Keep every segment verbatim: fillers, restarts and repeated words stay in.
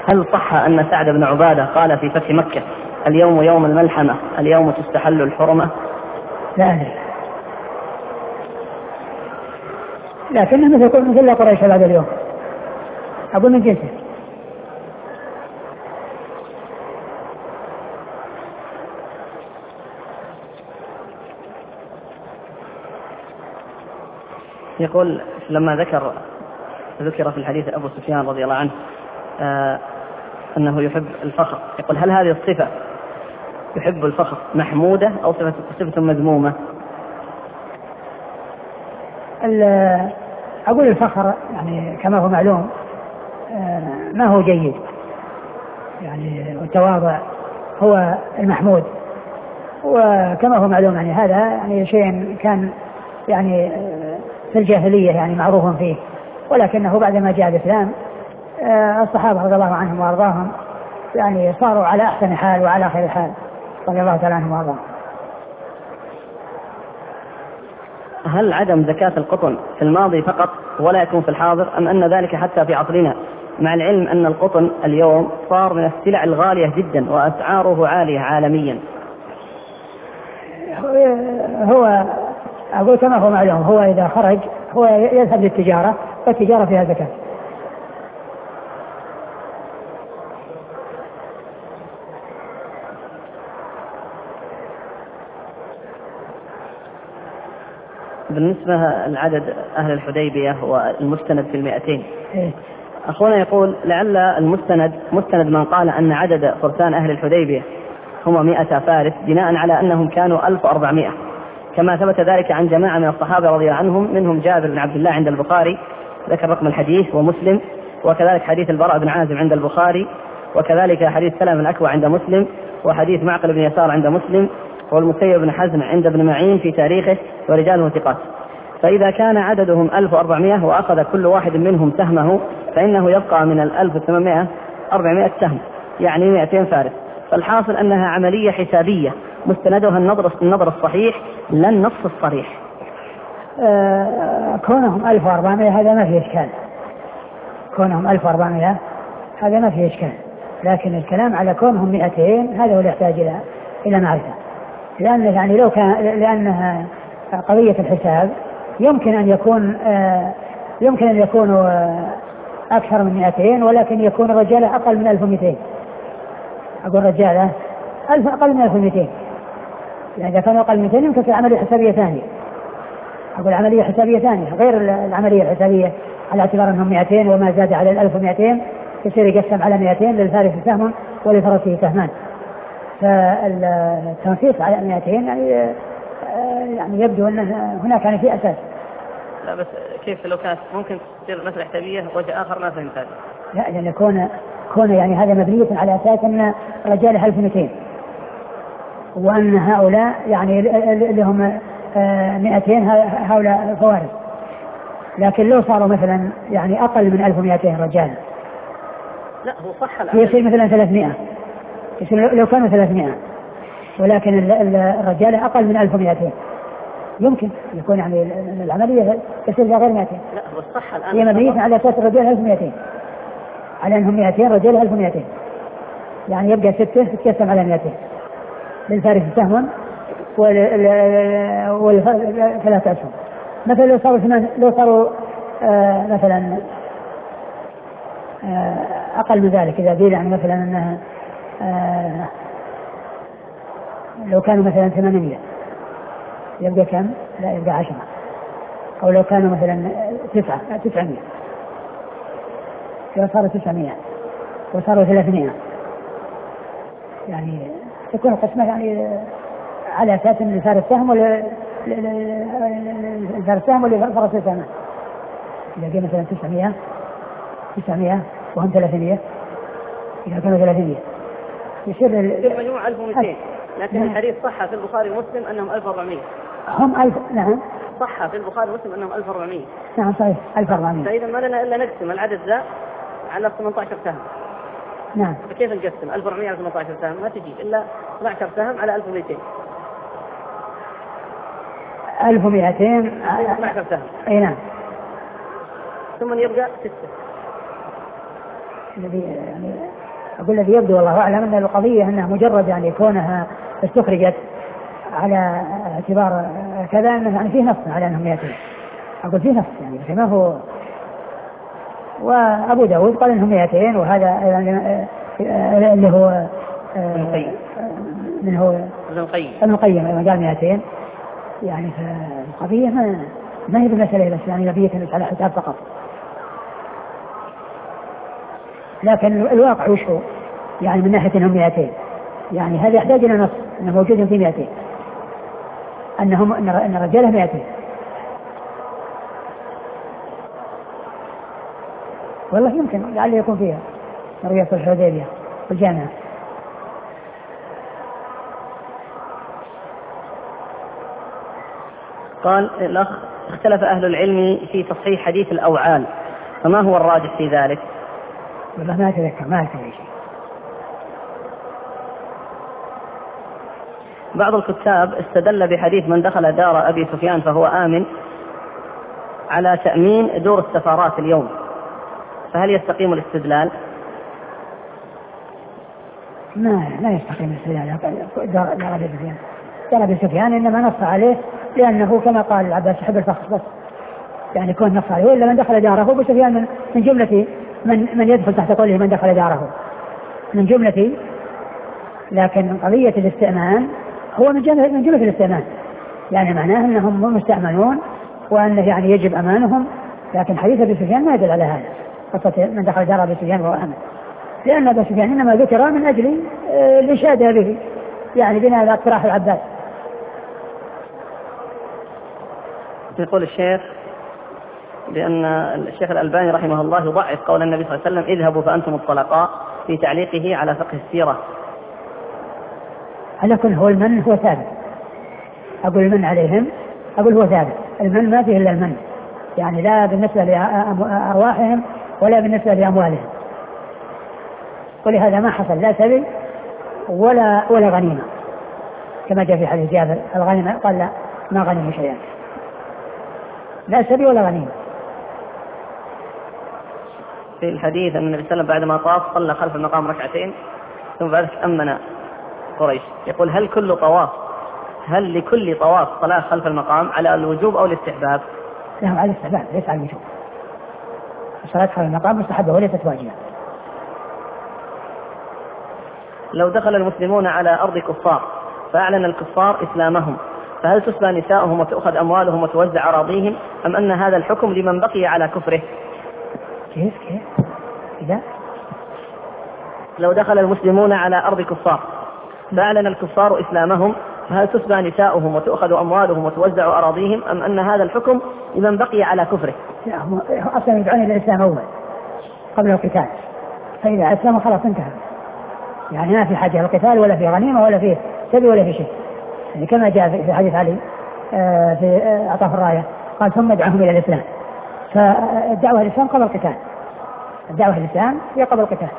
هل صح أن سعد بن عبادة قال في فتح مكة اليوم يوم الملحمة اليوم تستحل الحرمة؟ لا أدري، لكنه مثل مثل قريش بعد اليوم، أقول من جنسه. يقول لما ذكر ذكر في الحديث أبو سفيان رضي الله عنه آه أنه يحب الفخر، يقول هل هذه الصفة يحب الفخر محمودة أو صفة, صفة مذمومة؟ أقول الفخر يعني كما هو معلوم آه ما هو جيد، يعني والتواضع هو المحمود، وكما هو معلوم يعني هذا يعني شيء كان يعني في الجاهلية يعني معروف فيه، ولكنه بعدما جاء الإسلام الصحابة رضي الله عنهم وأرضاهم يعني صاروا على أحسن حال وعلى خير حال رضي الله تعالى عنهم وأرضاهم. هل عدم زكاة القطن في الماضي فقط ولا يكون في الحاضر، أم أن ذلك حتى في عصرنا، مع العلم أن القطن اليوم صار من السلع الغالية جدا وأسعاره عالية عالميا؟ هو أقول كما هو معلوم هو إذا خرج هو يذهب للتجارة، والتجارة فيها زكاة. بالنسبة لعدد أهل الحديبية والمستند في المئتين، إيه؟ أخونا يقول لعل المستند مستند من قال أن عدد فرسان أهل الحديبية هم مئة فارس بناء على أنهم كانوا ألف وأربعمائة، كما ثبت ذلك عن جماعة من الصحابة رضي الله عنهم، منهم جابر بن عبد الله عند البخاري ذكر رقم الحديث ومسلم، وكذلك حديث البراء بن عازب عند البخاري، وكذلك حديث سلم الأكوع عند مسلم، وحديث معقل بن يسار عند مسلم، والمسيب بن حزم عند ابن معين في تاريخه ورجاله ثقات. فإذا كان عددهم ألف وأربعمائة وأخذ كل واحد منهم سهمه فإنه يبقى من الألف وثمانمائة أربعمائة سهم، يعني مئتين فارس. فالحاصل أنها عملية حسابية مستندها النظر النظر الصحيح لا النص الصريح. آه كونهم ألف وأربعمائة هذا ما فيه إشكال، كونهم ألف وأربعمائة هذا ما فيه إشكال، لكن الكلام على كونهم مئتين هذا هو اللي يحتاج إلى إلى معرفة، لأن يعني لو كان لأنها قضية الحساب يمكن أن يكون آه يمكن أن يكونوا آه أكثر من مئتين، ولكن يكون الرجالة أقل من ألف ومئتين. أقول رجالة ألف أقل من ألف ومئتين، يعني إذا كانوا أقل من مئتين يمكن عملية حسابية ثانية. أقول عملية حسابية ثانية غير العملية الحسابية على اعتبار أنهم مئتين وما زاد على الألف ومئتين يصير يقسم على مئتين للفارس سهم ولفرسه سهمان. فالتنصيص على مئتين يعني يعني يبدو أن هناك يعني في أساس. لا بس كيف لو كانت ممكن تصير مسألة حسابية وجه آخر ما فهمت هذا؟ لا لأن كون كون يعني هذا مبنية على أساس أن رجال ألف ومئتين وأن هؤلاء يعني لهم مئتين هؤلاء فوارس، لكن لو صاروا مثلا يعني أقل من ألف ومئتين رجال لا هو صح الآن يصير مثلا ثلاثمائة، يصير لو كانوا ثلاثمائة ولكن الرجال أقل من ألف ومئتين يمكن يكون يعني العملية تصير غير مئتين. لا هو الصح الآن هي مبنية على أساس الرجال ألف ومئتين، على أنهم مئتين رجال ألف ومئتين، يعني يبقى ستة تتقسم على مئتين للفارس سهم والثلاثة أسهم. مثلا لو صاروا ثمان لو صاروا آه مثلا آه أقل من ذلك، إذا قيل يعني مثلا أنها آه لو كانوا مثلا ثمانمائة يبقى كم؟ لا يبقى عشرة. أو لو كانوا مثلا تسعة تسعمائة لو صاروا تسعمائة وصاروا ثلاثمائة يعني تكون القسمة يعني على أساس أن الفارس سهم ولا الفارس سهم ولا فرس سهم. إذا كان مثلا تسعمائة تسعمائة وهم ثلاثمائة إذا كانوا ثلاثمائة يصير المجموع ألف ومئتين، لكن الحديث صح في البخاري ومسلم أنهم ألف وأربعمائة. هم ألف. نعم صح في البخاري ومسلم أنهم ألف وأربعمائة. نعم صحيح ألف وأربعمائة. فإذا ما لنا إلا نقسم العدد ذا على ثمانية عشر سهم. نعم. فكيف نقسم ألف وأربعمائة على ثمانية عشر سهم؟ ما تجي إلا اثنا عشر سهم على ألف ومئتين. ألف ومئتين اثنا عشر سهم. أي نعم. ثم يبقى ستة. الذي يعني أقول الذي يبدو والله أعلم أن القضية أنها مجرد يعني كونها استخرجت على اعتبار كذا أنه يعني فيه نص على أنهم مئتين. أقول فيه نص يعني ما هو. وأبو داود قال أنهم مئتين، وهذا يعني اللي هو من هو ابن القيم قال مئتين. يعني فالقضية ما ما هي بالمسألة بس يعني نبية على حساب فقط، لكن الواقع وش هو يعني من ناحية أنهم مئتين. يعني هذا يحتاج إلى نص أنه موجود في مئتين، أنهم أن الرجال مئتين. والله يمكن لعل يكون فيها رؤية الحديبية في الجامعة. قال الأخ: اختلف أهل العلم في تصحيح حديث الأوعال، فما هو الراجح في ذلك؟ والله ما أتذكر ما أتذكر شيء. بعض الكتاب استدل بحديث من دخل دار أبي سفيان فهو آمن على تأمين دور السفارات اليوم، فهل يستقيم الاستدلال؟ ما لا يستقيم الاستدلال. دار أبي سفيان دار أبي سفيان إنما نص عليه لأنه كما قال العباس حب الفخر بس، يعني كون نص عليه. إلا من دخل داره أبو سفيان من, من جملة من, من يدخل تحت قوله من دخل داره من جملة، لكن قضية الاستئمان هو من جملة, من جملة الاستئمان، يعني معناه أنهم مستأمنون وأنه يعني يجب أمانهم. لكن حديث أبي سفيان ما يدل على هذا، قصة من دخل دار أبي سفيان وهو آمن، لأن أبي سفيان إنما ذكر من أجل الإشادة به، يعني بناء على اقتراح العباس. يقول الشيخ بأن الشيخ الألباني رحمه الله يضعف قول النبي صلى الله عليه وسلم اذهبوا فأنتم الطلقاء في تعليقه على فقه السيرة. على كل هو المن هو ثابت. أقول المن عليهم أقول هو ثابت، المن ما فيه إلا المن، يعني لا بالنسبة لأرواحهم ولا بالنسبة لأموالهم. ولهذا ما حصل لا سبي ولا ولا غنيمة، كما جاء في حديث جابر الغنيمة قال لا ما غنيمة شيئا، لا سبي ولا غنيمة. في الحديث أن النبي صلى الله عليه وسلم بعدما طاف صلى خلف المقام ركعتين ثم بعد ذلك أمن قريش. يقول هل كل طواف هل لكل طواف صلاة خلف المقام على الوجوب أو الاستحباب؟ لا على الاستحباب ليس على الوجوب. الصلاة خلف المقام مستحبة وليست واجبة. لو دخل المسلمون على أرض كفار فأعلن الكفار إسلامهم، فهل تسبى نساؤهم وتأخذ أموالهم وتوزع أراضيهم، أم أن هذا الحكم لمن بقي على كفره؟ كيف كيف إذا لو دخل المسلمون على أرض كفار فأعلن الكفار إسلامهم، فهل تسبى نساؤهم وتأخذ أموالهم وتوزع أراضيهم، أم أن هذا الحكم لمن بقي على كفره؟ لا هم أصلا يدعون إلى الإسلام أول قبل القتال، فإذا أسلموا خلاص انتهى، يعني ما في حاجة القتال ولا في غنيمة ولا في سبي ولا في شيء. يعني كما جاء في حديث علي في أعطاف الراية قال ثم ادعوهم إلى الإسلام، فالدعوة الإسلام قبل القتال، الدعوة الإسلام هي قبل القتال.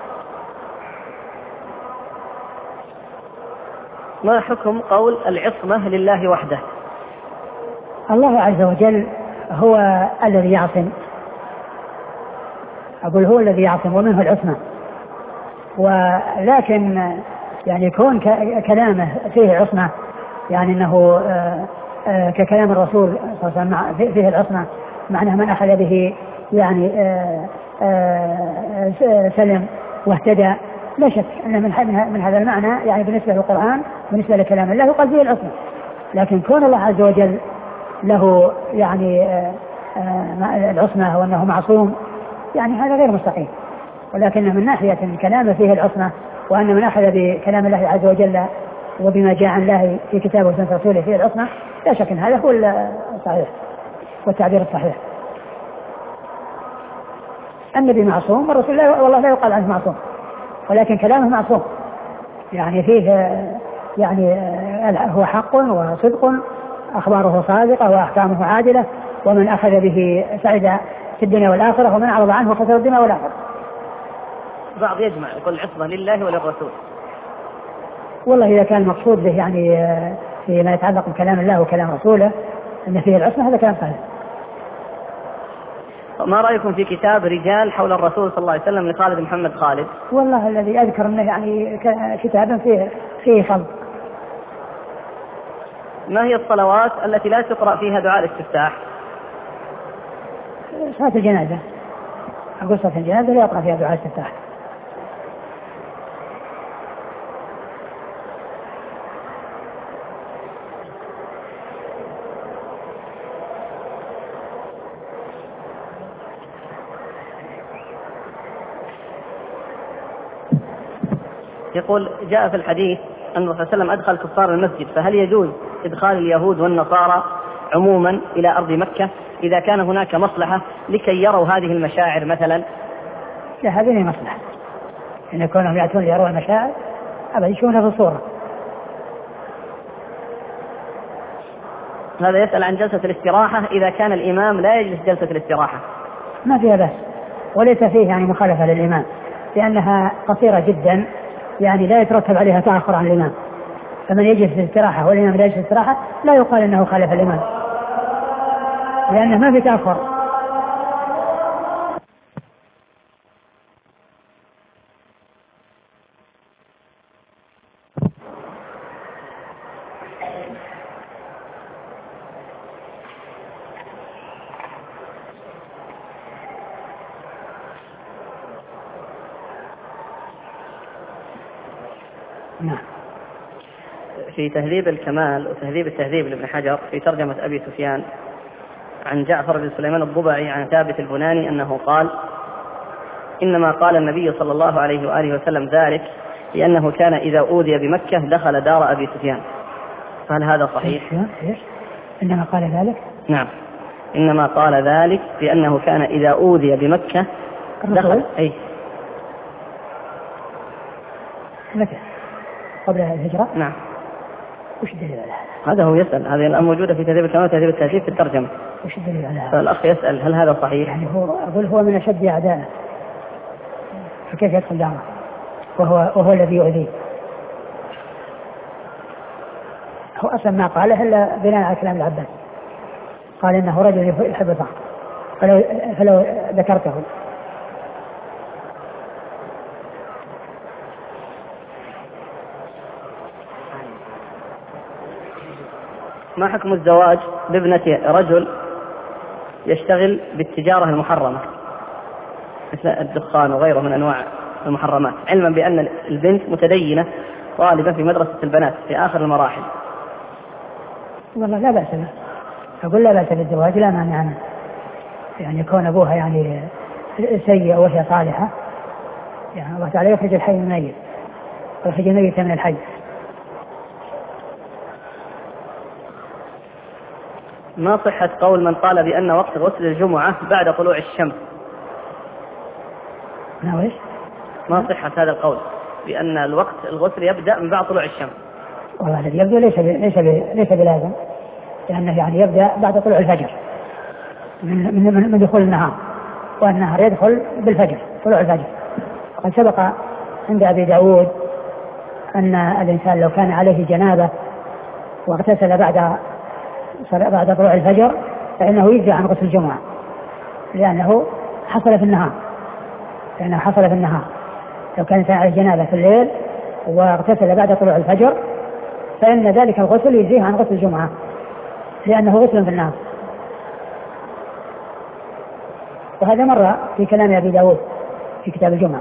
ما حكم قول العصمة لله وحده؟ الله عز وجل هو الذي يعصم، أقول هو الذي يعصم ومنه العصمة، ولكن يعني يكون كلامه فيه عصمة، يعني أنه ككلام الرسول صلى الله عليه وسلم فيه العصمة، معناه من أخذ به يعني سلم واهتدى. لا شك أن من هذا المعنى يعني بالنسبة للقرآن بالنسبة لكلام الله يقال فيه العصمة، لكن كون الله عز وجل له يعني العصمة وأنه معصوم يعني هذا غير مستقيم. ولكن من ناحية كلامه فيه العصمة وأن من أخذ بكلام الله عز وجل وبما جاء عن الله في كتابه وسنة رسوله فيه العصمة، لا شك أن هذا هو الصحيح والتعبير الصحيح. النبي معصوم والرسول لا والله لا يقال عنه معصوم، ولكن كلامه معصوم، يعني فيه يعني هو حق وصدق، أخباره صادقة وأحكامه عادلة، ومن أخذ به سعد في الدنيا والآخرة ومن أعرض عنه خسر الدنيا والآخرة. بعض يجمع يقول العصمة لله وللرسول. والله إذا كان المقصود به يعني فيما يتعلق بكلام الله وكلام رسوله أن فيه العصمة هذا كلام صحيح. ما رأيكم في كتاب رجال حول الرسول صلى الله عليه وسلم لخالد محمد خالد؟ والله الذي أذكر أنه يعني كتابا فيه فيه خلق. ما هي الصلوات التي لا تقرأ فيها دعاء الاستفتاح؟ صلاة الجنازة، أقول صلاة الجنازة لا يقرأ فيها دعاء الاستفتاح. يقول جاء في الحديث أن الرسول صلى الله عليه وسلم أدخل كفار المسجد، فهل يجوز إدخال اليهود والنصارى عموما إلى أرض مكة إذا كان هناك مصلحة لكي يروا هذه المشاعر مثلا؟ لا، هذه مصلحة إن يكونوا يأتون ليروا المشاعر أبدا يشوفونها في الصورة. هذا يسأل عن جلسة الاستراحة إذا كان الإمام لا يجلس جلسة الاستراحة. ما فيها بس، وليس فيه يعني مخالفة للإمام لأنها قصيرة جدا، يعني لا يترتب عليها تأخر عن الإمام. فمن يجلس في الاستراحة والإمام لا يجلس في الاستراحة لا يقال أنه خالف الإمام لأنه ما في تأخر. نعم. في تهذيب الكمال وتهذيب التهذيب لابن حجر في ترجمة أبي سفيان عن جعفر بن سليمان الضبعي عن ثابت البناني أنه قال: إنما قال النبي صلى الله عليه وآله وسلم ذلك لأنه كان إذا أوذي بمكة دخل دار أبي سفيان. فهل هذا صحيح؟ إيش؟ إنما قال ذلك؟ نعم، إنما قال ذلك لأنه كان إذا أوذي بمكة دخل. أي متى؟ قبل الهجرة؟ نعم. وش الدليل على هذا؟ هذا هو يسأل، هذه الآن موجودة في تهذيب الكمال وتهذيب التهذيب في الترجمة. وش الدليل على هذا؟ فالأخ يسأل هل هذا صحيح؟ يعني هو أقول هو من أشد أعدائه، فكيف يدخل داره وهو وهو الذي يؤذيه؟ هو أصلا ما قاله إلا بناء على كلام العباس، قال إنه رجل يحب الفخر، فلو, فلو ذكرته. ما حكم الزواج بابنة رجل يشتغل بالتجارة المحرمة مثل الدخان وغيره من أنواع المحرمات، علما بأن البنت متدينة طالبة في مدرسة البنات في آخر المراحل؟ والله لا بأس له، أقول لا بأس بالزواج، لا مانع عنه، يعني يكون أبوها يعني سيء وهي صالحة، يعني الله تعالى يخرج الحي من الميت ويخرج الميت من الحي. ما صحة قول من قال بأن وقت غسل الجمعة بعد طلوع الشمس؟ ما ويش؟ ما صحة هذا القول بأن الوقت الغسل يبدأ من بعد طلوع الشمس؟ والله الذي يبدأ ليس ليس ليس بلازم، لأنه يعني يبدأ بعد طلوع الفجر من من من دخول النهار، والنهار يدخل بالفجر طلوع الفجر. وقد سبق عند أبي داود أن الإنسان لو كان عليه جنابة واغتسل بعد بعد طلوع الفجر فإنه يجزي عن غسل الجمعة، لأنه حصل في النهار لأنه حصل في النهار لو كان الإنسان عليه جنابة في الليل واغتسل بعد طلوع الفجر فإن ذلك الغسل يجزيه عن غسل الجمعة لأنه غسل في النهار. وهذا مر في كلام أبي داود في كتاب الجمعة.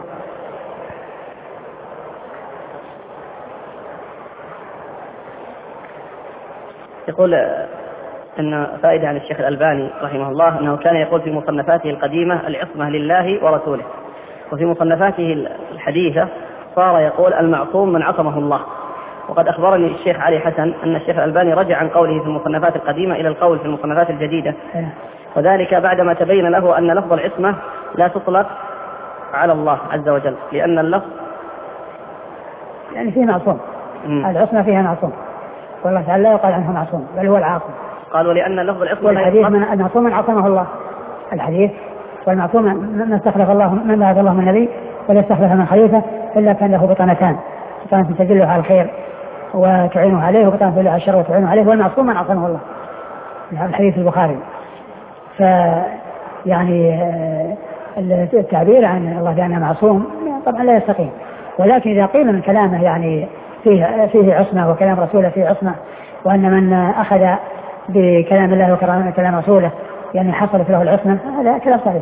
يقول أن فائدة عن الشيخ الألباني رحمه الله أنه كان يقول في مصنفاته القديمة العصمة لله ورسوله، وفي مصنفاته الحديثة صار يقول المعصوم من عصمه الله. وقد أخبرني الشيخ علي حسن أن الشيخ الألباني رجع عن قوله في المصنفات القديمة إلى القول في المصنفات الجديدة، وذلك بعدما تبين له أن لفظ العصمة لا تطلق على الله عز وجل، لأن اللفظ يعني فيه معصوم، العصمة فيها معصوم، والله تعالى لا يقال عنه معصوم بل هو العاصم. قالوا لأن لفظ العصمة والحديث من المعصوم من عصمه الله، الحديث والمعصوم من استخلف الله من بعث الله من نبي ولا استخلف من خليفة إلا كان له بطانتان، بطانة تدله على الخير وتعينه عليه وبطانة تدله على الشر وتعينه عليه، والمعصوم من عصمه الله. الحديث البخاري. يعني التعبير عن الله بأنه معصوم طبعا لا يستقيم. ولكن إذا قيل من كلامه يعني فيه فيه عصمة وكلام رسوله فيه عصمة، وأن من أخذ بكلام الله وكلام رسوله يعني حصلت له العصمة، هذا كلام صحيح.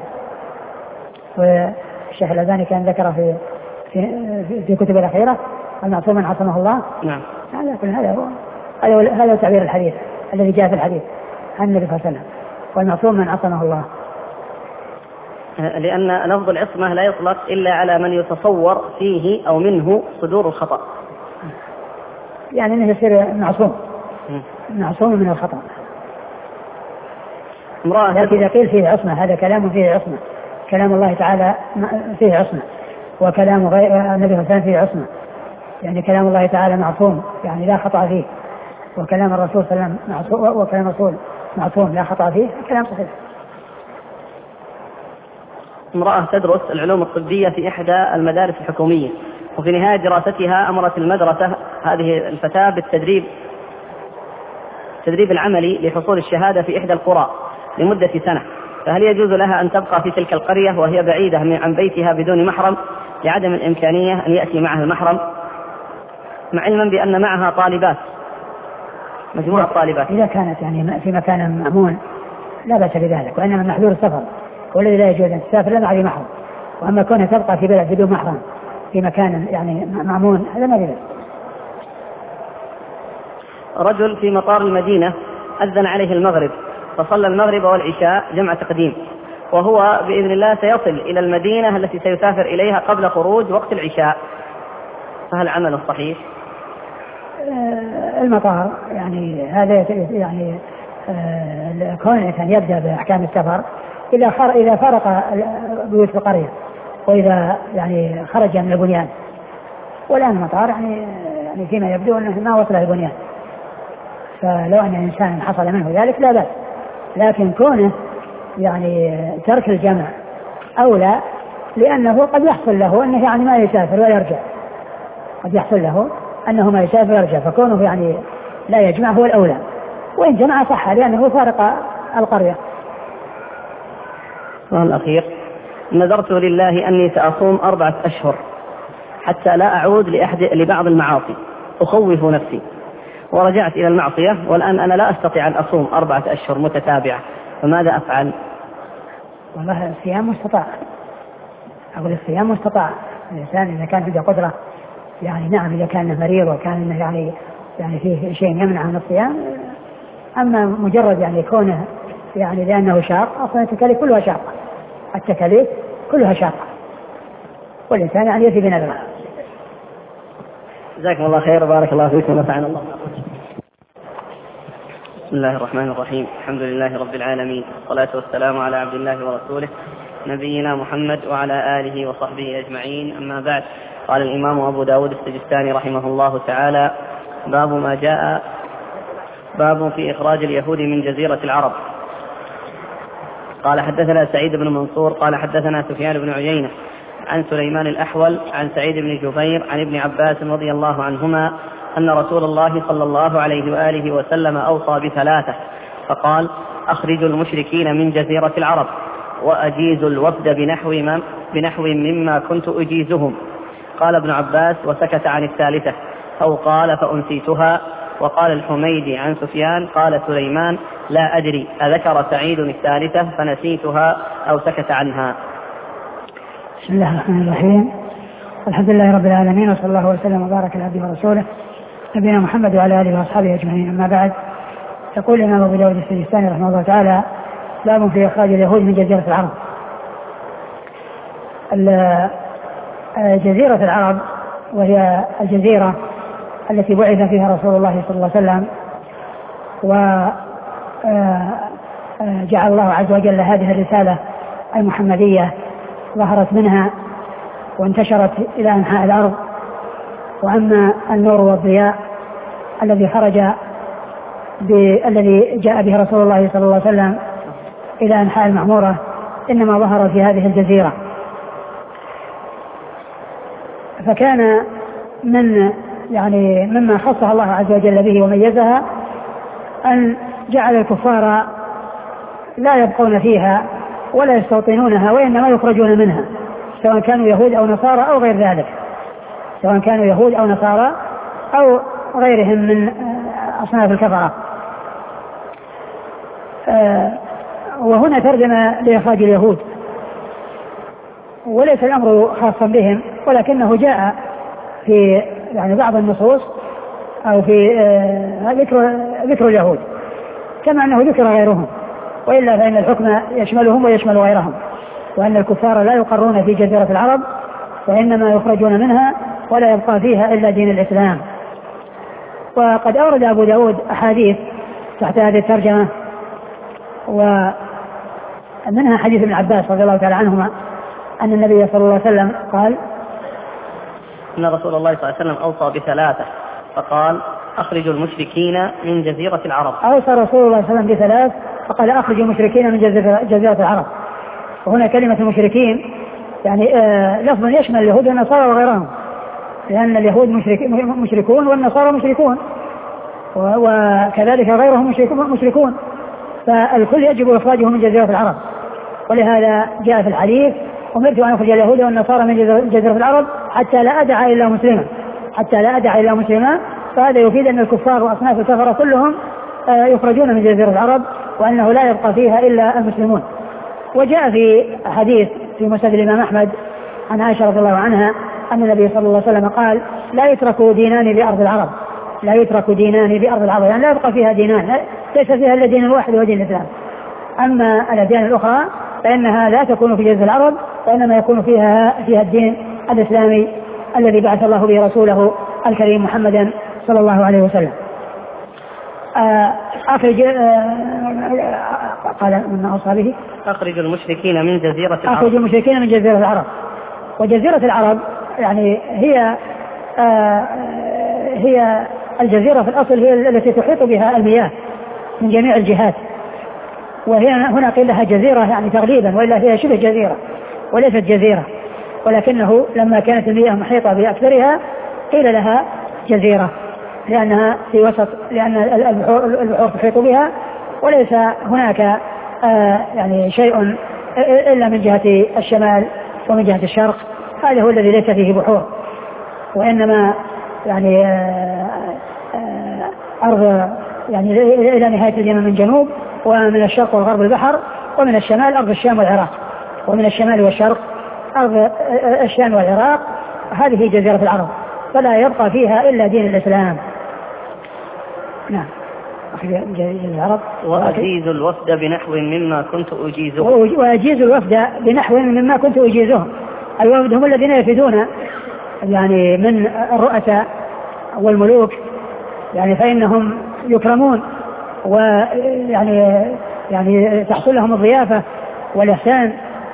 والشيخ الألباني كان ذكر في في في كتب الأخيرة المعصوم من عصمه الله. نعم. هذا هذا هو هذا هذا تعبير الحديث الذي جاء في الحديث عن النبي صلى الله عليه وسلم، والمعصوم من عصمه الله. لأن لفظ العصمة لا يطلق إلا على من يتصور فيه أو منه صدور الخطأ، يعني أنه يصير معصوم معصوم من الخطأ. لكن إذا قيل فيه عصمة هذا كلام فيه عصمة، كلام الله تعالى فيه عصمة، وكلام غير النبي صلى الله عليه وسلم فيه عصمة، يعني كلام الله تعالى معصوم يعني لا خطأ فيه، وكلام الرسول صلى الله عليه وسلم معصوم وكلام الرسول معصوم لا خطأ فيه، كلام صحيح. امرأة تدرس العلوم الطبية في إحدى المدارس الحكومية، وفي نهاية دراستها أمرت المدرسة هذه الفتاة بالتدريب التدريب العملي لحصول الشهادة في إحدى القرى لمدة سنة، فهل يجوز لها أن تبقى في تلك القرية وهي بعيدة عن بيتها بدون محرم لعدم الإمكانية أن يأتي معها المحرم، مع علما بأن معها طالبات مجموعة طالبات؟ إذا كانت يعني في مكان مأمون لا بأس بذلك، وإنما محذور السفر، والذي لا يجوز أن تسافر لا معه محرم. وأما كونها تبقى في بلد بدون محرم في مكان يعني مأمون هذا ما بأس. رجل في مطار المدينة أذن عليه المغرب فصلى المغرب والعشاء جمع تقديم، وهو بإذن الله سيصل إلى المدينة التي سيسافر إليها قبل خروج وقت العشاء، فهل عمله صحيح؟ المطار يعني هذا يعني كونه كان يبدأ بأحكام السفر إذا خر إذا فرق بيوت القرية، وإذا يعني خرج من البنيان. والآن المطار يعني يعني فيما يبدو أنه ما وصل البنيان، فلو أن الإنسان حصل منه ذلك لا بأس، لكن كونه يعني ترك الجمع أولى، لأنه قد يحصل له أنه يعني ما يسافر ويرجع، قد يحصل له أنه ما يسافر ويرجع، فكونه يعني لا يجمع هو الأولى، وإن جمع صح لأنه فارق القرية. والأخير: نذرت لله أني سأصوم أربعة أشهر حتى لا أعود لأحد لبعض المعاصي، أخوف نفسي ورجعت إلى المعصية، والآن أنا لا أستطيع أن أصوم أربعة أشهر متتابعة، فماذا أفعل؟ والله الصيام مستطاع، أقول الصيام مستطاع الإنسان إذا كان عنده قدرة، يعني نعم إذا كان مريض وكان يعني يعني فيه شيء يمنع عن الصيام. أما مجرد يعني كونه يعني لأنه شاق، أصلا التكاليف كلها شاقة، التكاليف كلها شاقة، والإنسان يعني يأتي بنذره. جزاكم الله خير وبارك الله فيكم ونفعنا الله. بسم الله الرحمن الرحيم، الحمد لله رب العالمين، والصلاة والسلام على عبد الله ورسوله نبينا محمد وعلى آله وصحبه أجمعين، أما بعد. قال الإمام أبو داود السجستاني رحمه الله تعالى: باب ما جاء باب في إخراج اليهود من جزيرة العرب. قال: حدثنا سعيد بن منصور قال حدثنا سفيان بن عيينة عن سليمان الأحول عن سعيد بن جبير عن ابن عباس رضي الله عنهما أن رسول الله صلى الله عليه وآله وسلم أوصى بثلاثة، فقال: أخرجوا المشركين من جزيرة العرب، وأجيزوا الوفد بنحو, بنحو مما كنت أجيزهم. قال ابن عباس: وسكت عن الثالثة، أو قال فأنسيتها. وقال الحميدي عن سفيان قال سليمان: لا أدري أذكر سعيد الثالثة فنسيتها أو سكت عنها. بسم الله الرحمن الرحيم، الحمد لله رب العالمين، وصلى الله وسلم وبارك على عبده ورسوله نبينا محمد وعلى آله وأصحابه أجمعين، أما بعد. يقول الإمام أبو داود السجستاني رحمه الله تعالى: باب في إخراج اليهود من جزيرة العرب. جزيرة العرب وهي الجزيرة التي بعث فيها رسول الله صلى الله عليه وسلم، وجعل الله عز وجل هذه الرسالة المحمدية ظهرت منها وانتشرت إلى أنحاء الأرض. وأما النور والضياء الذي خرج الذي جاء به رسول الله صلى الله عليه وسلم إلى أنحاء المعمورة إنما ظهر في هذه الجزيرة. فكان من يعني مما خصها الله عز وجل به وميزها أن جعل الكفار لا يبقون فيها ولا يستوطنونها وإنما يخرجون منها، سواء كانوا يهود أو نصارى أو غير ذلك، سواء كانوا يهود أو نصارى أو غيرهم من أصناف الكفرة. وهنا ترجمة لإخراج اليهود، وليس الأمر خاصا بهم، ولكنه جاء في يعني بعض النصوص أو في ذكر ذكر اليهود كما أنه ذكر غيرهم، وإلا فإن الحكم يشملهم ويشمل غيرهم، وأن الكفار لا يقرون في جزيرة العرب وإنما يخرجون منها ولا يبقى فيها إلا دين الإسلام. وقد أورد أبو داود أحاديث تحت هذه الترجمة، ومنها حديث ابن عباس رضي الله تعالى عنهما أن النبي صلى الله عليه وسلم قال أن رسول الله صلى الله عليه وسلم أوصى بثلاثة فقال أخرجوا المشركين من جزيرة العرب. أوصى رسول الله صلى الله عليه وسلم بثلاث فقال أخرجوا المشركين من جزيرة العرب. وهنا كلمة المشركين يعني آه لفظ يشمل اليهود والنصارى وغيرهم، لأن اليهود مشرك مشركون والنصارى مشركون وكذلك غيرهم مشركون، فالكل يجب إخراجهم من جزيرة العرب. ولهذا جاء في الحديث أمرت أن أخرج اليهود والنصارى من جزيرة العرب حتى لا أدع إلا مسلما حتى لا أدع إلا مسلما. فهذا يفيد أن الكفار وأصناف الكفرة كلهم يخرجون من جزيرة العرب وأنه لا يبقى فيها إلا المسلمون. وجاء في حديث في مسند الإمام أحمد عن عائشة رضي الله عنها أن النبي صلى الله عليه وسلم قال لا يترك دينان بأرض العرب لا يترك دينان بأرض العرب، يعني لا يبقى فيها دينان، ليس فيها إلا دين الواحد ودين الإسلام. أما الأديان الأخرى فإنها لا تكون في جزيرة العرب، وإنما يكون فيها فيها الدين الإسلامي الذي بعث الله به رسوله الكريم محمدا صلى الله عليه وسلم. أخرج قال من أوصى به أخرج المشركين من جزيرة العرب أخرج المشركين من جزيرة العرب. وجزيرة العرب يعني هي هي الجزيرة في الأصل هي التي تحيط بها المياه من جميع الجهات، وهي هنا قيل لها جزيرة يعني تغليبا، وإلا هي شبه جزيرة وليست جزيرة، ولكنه لما كانت المياه محيطة بأكثرها قيل لها جزيرة لأنها في وسط، لأن البحور, البحور تحيط بها وليس هناك آه يعني شيء إلا من جهة الشمال ومن جهة الشرق، هذا هو الذي ليس فيه بحور، وإنما يعني آه آه أرض يعني إلى نهاية اليمن من جنوب، ومن الشرق والغرب البحر، ومن الشمال أرض الشام والعراق، ومن الشمال والشرق أرض الشام والعراق. هذه جزيرة العرب فلا يبقى فيها إلا دين الإسلام. نعم. العرب وأجيز الوفد بنحو مما كنت أجيزه وأجيز الوفد بنحو مما كنت أجيزه. الوفد هم الذين يفدون يعني من الرؤساء والملوك، يعني فإنهم يكرمون ويعني يعني تحصل لهم الضيافة والإحسان،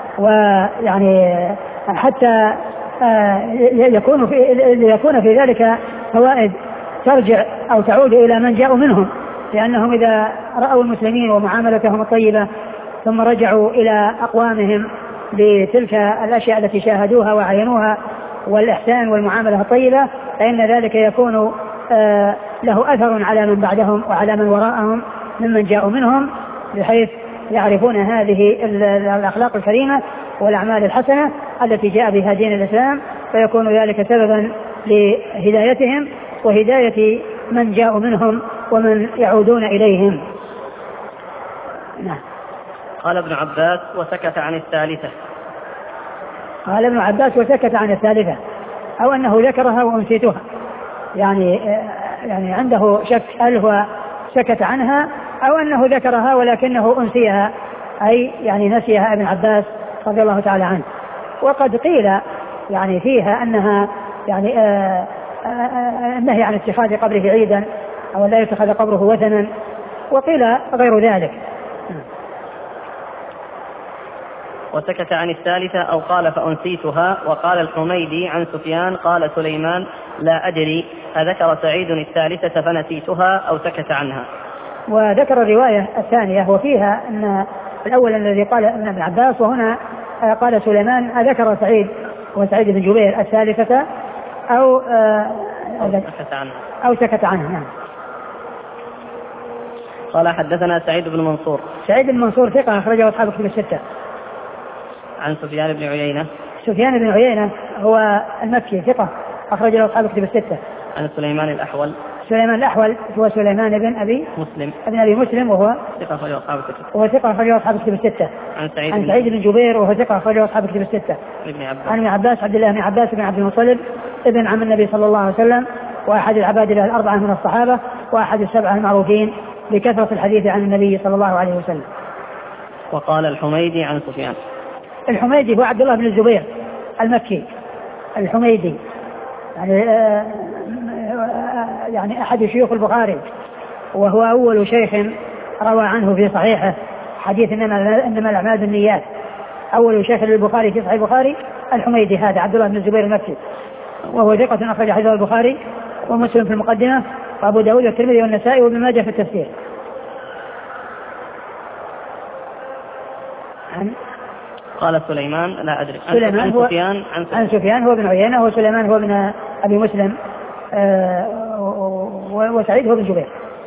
ويعني حتى يكون في يكون في ذلك فوائد ترجع أو تعود إلى من جاءوا منهم، لأنهم إذا رأوا المسلمين ومعاملتهم الطيبة ثم رجعوا إلى أقوامهم بتلك الأشياء التي شاهدوها وعينوها والإحسان والمعاملة الطيبة، فإن ذلك يكون له أثر على من بعدهم وعلى من وراءهم ممن جاءوا منهم، بحيث يعرفون هذه الأخلاق الكريمة والأعمال الحسنة التي جاء بها دين الإسلام، فيكون ذلك سببا لهدايتهم وهداية من جاءوا منهم ومن يعودون إليهم. نعم. قال ابن عباس وسكت عن الثالثة. قال ابن عباس وسكت عن الثالثة، أو أنه ذكرها وأنسيتها، يعني يعني عنده شك هل هو سكت عنها أو أنه ذكرها ولكنه أنسيها، أي يعني نسيها ابن عباس رضي الله تعالى عنه. وقد قيل يعني فيها أنها يعني آآ آآ النهي عن اتخاذ قبره عيدا أو لا يتخذ قبره وثنا، وقيل غير ذلك. وسكت عن الثالثة أو قال فأنسيتها. وقال الحميدي عن سفيان قال سليمان لا أدري أذكر سعيد الثالثة فنسيتها أو سكت عنها. وذكر الرواية الثانية وفيها أن الأول الذي قال ابن ابن عباس، وهنا قال سليمان أذكر سعيد وسعيد بن جبير الثالثة أو أو سكت عنها أو سكت عنها. نعم. قال حدثنا سعيد بن منصور. سعيد بن منصور ثقة أخرجه أصحاب كتب الستة. عن سفيان بن عيينة. سفيان بن عيينة هو المكي ثقة أخرج له أصحاب الكتب الستة. عن سليمان الأحول. سليمان الأحول هو سليمان بن أبي مسلم ابن أبي مسلم وهو ثقة أخرج له أصحاب الكتب. وهو ثقة أخرج له أصحاب الكتب الستة. عن سعيد, عن سعيد بن جبير وهو ثقة أخرج له أصحاب الكتب الستة. ابن عباس. عن ابن عباس عبد الله بن عباس بن عبد المطلب ابن عم النبي صلى الله عليه وسلم وأحد العباد له الأربعة من الصحابة وأحد السبعة المعروفين بكثرة الحديث عن النبي صلى الله عليه وسلم. وقال الحميدي عن سفيان. الحميدي هو عبد الله بن الزبير المكي الحميدي يعني آه يعني أحد شيوخ البخاري وهو أول شيخ روى عنه في صحيحه حديث إنما إنما الأعمال بالنيات. أول شيخ للبخاري في صحيح البخاري الحميدي هذا عبد الله بن الزبير المكي وهو ثقة أخرج حديث البخاري ومسلم في المقدمة وأبو داود والترمذي والنسائي وابن ماجه في التفسير. عن قال سليمان لا أدري. سليمان عن هو سفيان عن, عن سفيان هو بن عيينة وسليمان هو بن أبي مسلم آه وسعيد هو بن جبير.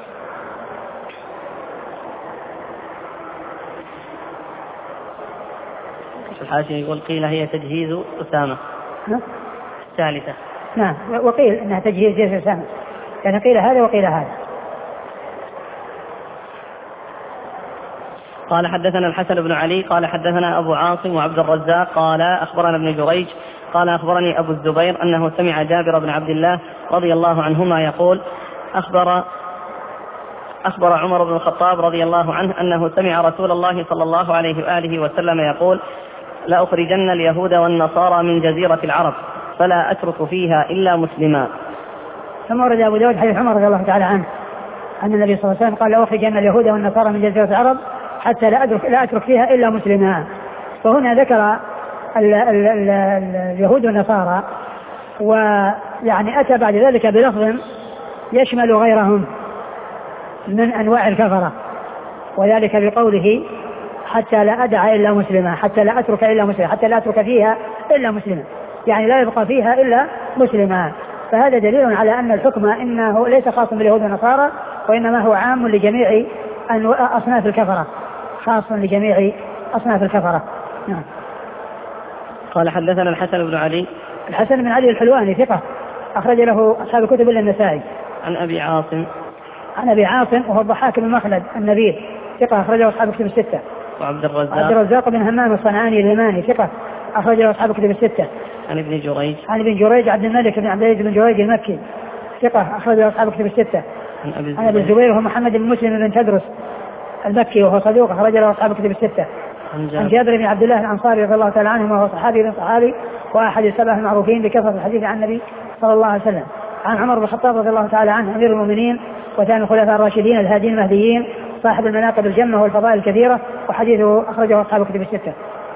الحاشية يقول قيل هي تجهيز أسامة الثالثة. نعم وقيل أنها تجهيز جيش أسامة يعني قيل هذا وقيل هذا. قال حدثنا الحسن بن علي قال حدثنا أبو عاصم وعبد الرزاق قال أخبرنا ابن جريج قال أخبرني أبو الزبير أنه سمع جابر بن عبد الله رضي الله عنهما يقول أخبر أخبر عمر بن الخطاب رضي الله عنه أنه سمع رسول الله صلى الله عليه وآله وسلم يقول لأخرجن اليهود والنصارى من جزيرة العرب فلا أترك فيها إلا مسلما. ثم ورد أبو داود حديث عمر رضي الله تعالى عنه أن النبي صلى الله عليه وسلم قال لأخرجن اليهود والنصارى من جزيرة العرب حتى لا أترك, لا أترك فيها إلا مسلما. فهنا ذكر ال ال ال اليهود والنصارى ويعني أتى بعد ذلك بلفظ يشمل غيرهم من أنواع الكفرة وذلك بقوله حتى لا أدع إلا مسلما حتى لا أترك إلا مسلما حتى لا أترك فيها إلا مسلما يعني لا يبقى فيها إلا مسلما. فهذا دليل على أن الحكم إنه ليس خاص باليهود والنصارى وإنما هو عام لجميع أصناف الكفرة خاص لجميع أصناف الكفرة. نعم. قال حدثنا الحسن بن علي. الحسن بن علي الحلواني ثقة أخرج له أصحاب الكتب إلا النسائي. عن أبي عاصم. عن أبي عاصم وهو الضحاك بن مخلد النبيل ثقة أخرج له أصحاب الكتب الستة. وعبد الرزاق. عبد الرزاق بن همام الصنعاني اليماني ثقة أخرج له أصحاب الكتب الستة. عن ابن جريج. عن ابن جريج عبد الملك بن عبد العزيز بن جريج المكي ثقة أخرج له أصحاب الكتب الستة. عن أبي عن أبي الزبير وهو محمد بن مسلم بن تدرس المكي وهو صدوق أخرج له أصحاب الكتب الستة. عن جابر. عن جابر بن عبد الله الأنصاري رضي الله تعالى عنه وهو صحابي بن صحابي وأحد السبعة المعروفين بكثرة الحديث عن النبي صلى الله عليه وسلم. عن عمر بن الخطاب رضي الله تعالى عنه أمير المؤمنين وثاني الخلفاء الراشدين الهادين المهديين صاحب المناقب الجمة والفضائل الكثيرة وحديثه أخرجه أصحاب الكتب الستة.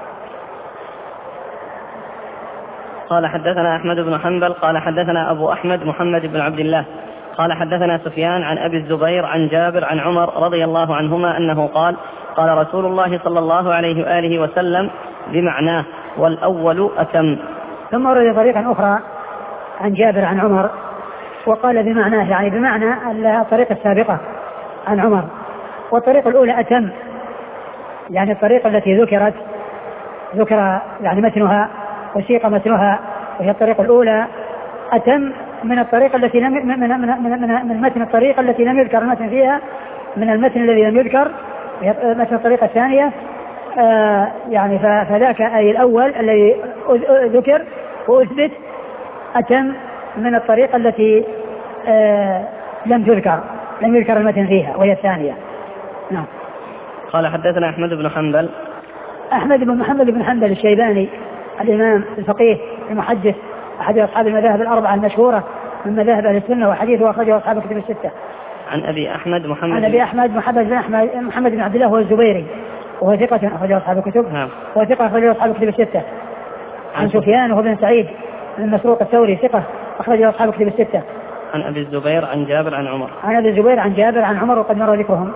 قال حدثنا أحمد بن حنبل قال حدثنا أبو أحمد محمد بن عبد الله قال حدثنا سفيان عن أبي الزبير عن جابر عن عمر رضي الله عنهما أنه قال قال رسول الله صلى الله عليه وآله وسلم بمعناه والأول أتم. ثم ورد طريقا أخرى عن جابر عن عمر وقال بمعناه يعني بمعنى الطريقة السابقة عن عمر والطريقة الأولى أتم يعني الطريقة التي ذكرت ذكر يعني متنها وسيق متنها وهي الطريقة الأولى أتم من الطريقة التي لم من من من, من, من متن الطريقة التي لم يذكر المتن فيها من المتن الذي لم يذكر متن الطريقة الثانية آه يعني فذاك أي الأول الذي ذكر وأثبت أتم من الطريقة التي آه لم تذكر لم يذكر المتن فيها وهي الثانية. نعم. قال حدثنا أحمد بن حنبل. أحمد بن محمد بن حنبل الشيباني الإمام الفقيه المحدث أحد أصحاب المذاهب الأربعة المشهورة من مذاهب أهل السنة وحديثه أخرجه أصحاب الكتب الستة. عن أبي أحمد محمد عن أبي أحمد محمد بن أحمد محمد بن عبد الله هو الزبيري وهو ثقة أخرجه أصحاب الكتب. نعم. وهو ثقة أخرجه أصحاب الكتب الستة. عن, عن سفيان وهو بن سعيد بن مسروق الثوري ثقة أخرجه أصحاب الكتب الستة. عن أبي الزبير عن جابر عن عمر. عن أبي الزبير عن جابر عن عمر وقد مر ذكرهم.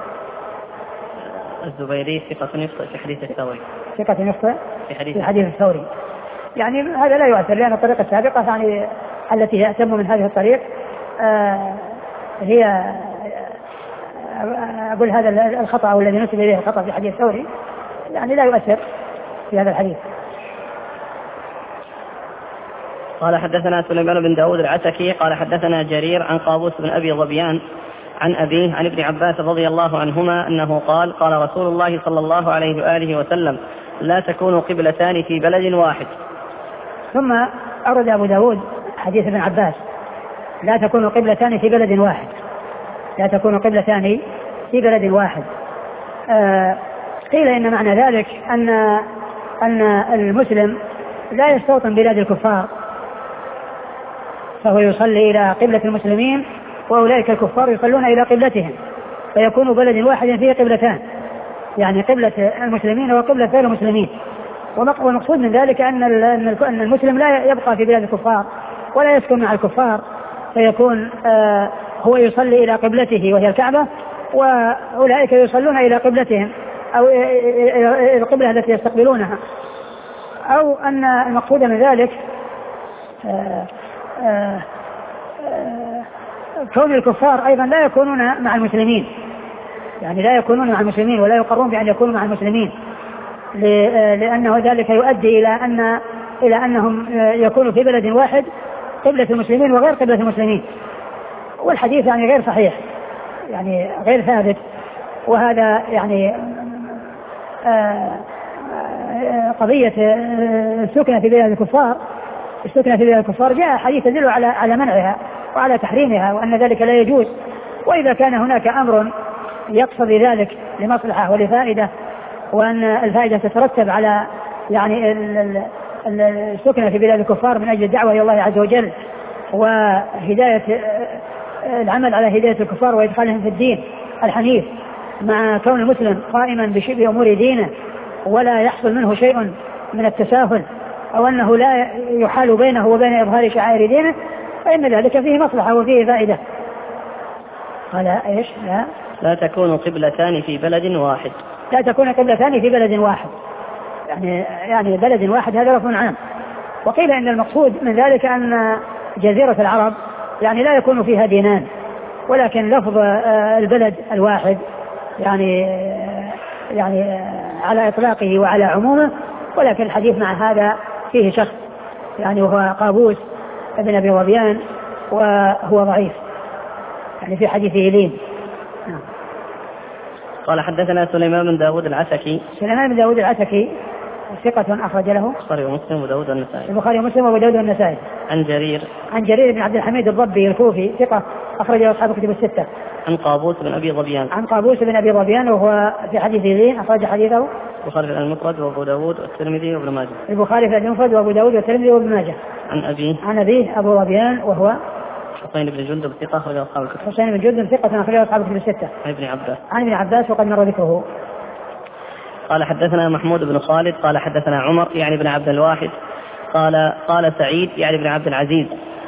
الزبيري ثقة يخطئ في حديث الثوري. ثقة يخطئ في حديث, في حديث الثوري. يعني هذا لا يؤثر لأن الطريقة السابقة يعني التي هي أتم من هذه الطريق آه هي آه أقول هذا الخطأ الذي نسب إليه الخطأ في حديث الثوري يعني لا يؤثر في هذا الحديث. قال حدثنا سليمان بن داود العتكي قال حدثنا جرير عن قابوس بن أبي ظبيان عن أبيه عن ابن عباس رضي الله عنهما أنه قال قال رسول الله صلى الله عليه وآله وسلم لا تكون قبلتان في بلد واحد. ثم أورد أبو داود حديث ابن عباس لا تكون قبلتان في بلد واحد، لا تكون قبلتان في بلد واحد. آه قيل إن معنى ذلك أن أن المسلم لا يستوطن بلاد الكفار فهو يصلي إلى قبلة المسلمين وأولئك الكفار يصلون إلى قبلتهم فيكون بلد واحد فيه قبلتان، يعني قبلة المسلمين وقبلة غير المسلمين. والمقصود من ذلك أن أن المسلم لا يبقى في بلاد الكفار ولا يسكن مع الكفار فيكون آه هو يصلي إلى قبلته وهي الكعبة وأولئك يصلون إلى قبلتهم أو إلى القبلة التي يستقبلونها، أو أن المقصود من ذلك آه آه آه كون الكفار أيضا لا يكونون مع المسلمين، يعني لا يكونون مع المسلمين ولا يقرون بأن يكونوا مع المسلمين لأنه ذلك يؤدي إلى أن إلى أنهم يكونوا في بلد واحد قبلة المسلمين وغير قبلة المسلمين، والحديث يعني غير صحيح يعني غير ثابت. وهذا يعني قضية السكنة في بلاد الكفار السكنة في بلاد الكفار جاء حديث يدل على على منعها وعلى تحريمها وأن ذلك لا يجوز. وإذا كان هناك أمر يقصد ذلك لمصلحة ولفائدة وأن الفائدة تترتب على يعني السكنة في بلاد الكفار من أجل الدعوة إلى الله عز وجل وهداية العمل على هداية الكفار وإدخالهم في الدين الحنيف مع كون المسلم قائما بأمور دينه ولا يحصل منه شيء من التساهل أو أنه لا يحال بينه وبين إظهار شعائر دينه فإن ذلك فيه مصلحة وفيه فائدة. قال إيش؟ لا لا تكون قبلتان في بلد واحد لا تكون قبلتان في بلد واحد يعني يعني بلد واحد هذا لفظ عام. وقيل إن المقصود من ذلك أن جزيرة العرب يعني لا يكون فيها دينان ولكن لفظ البلد الواحد يعني يعني على إطلاقه وعلى عمومه، ولكن الحديث مع هذا فيه شخص يعني وهو قابوس ابن أبي ظبيان وهو ضعيف يعني في حديثه لين. قال حدثنا سليمان بن داود العتكي سليمان بن داود العتكي ثقة أخرج له البخاري ومسلم وداود والنسائي البخاري ومسلم وداود والنسائي. عن جرير عن جرير بن عبد الحميد الضبي الكوفي ثقة أخرج له أصحاب الكتب الستة. عن قابوس بن أبي ظبيان عن قابوس بن أبي ظبيان وهو في حديث لين أخرج حديثه البخاري في المفرد وأبو داود والترمذي وابن ماجه البخاري في المفرد وأبو داود والترمذي وابن ماجه. عن أبيه عن أبيه أبو ظبيان وهو حسين بن جندب ثقة أخرج أصحاب الكتب حسين بن جندب ثقة أخرج أصحاب الكتب الستة. عن ابن عباس عن ابن عباس وقد مر ذكره. قال حدثنا محمود بن خالد قال حدثنا عمر يعني بن عبد الواحد قال قال سعيد يعني بن عبد العزيز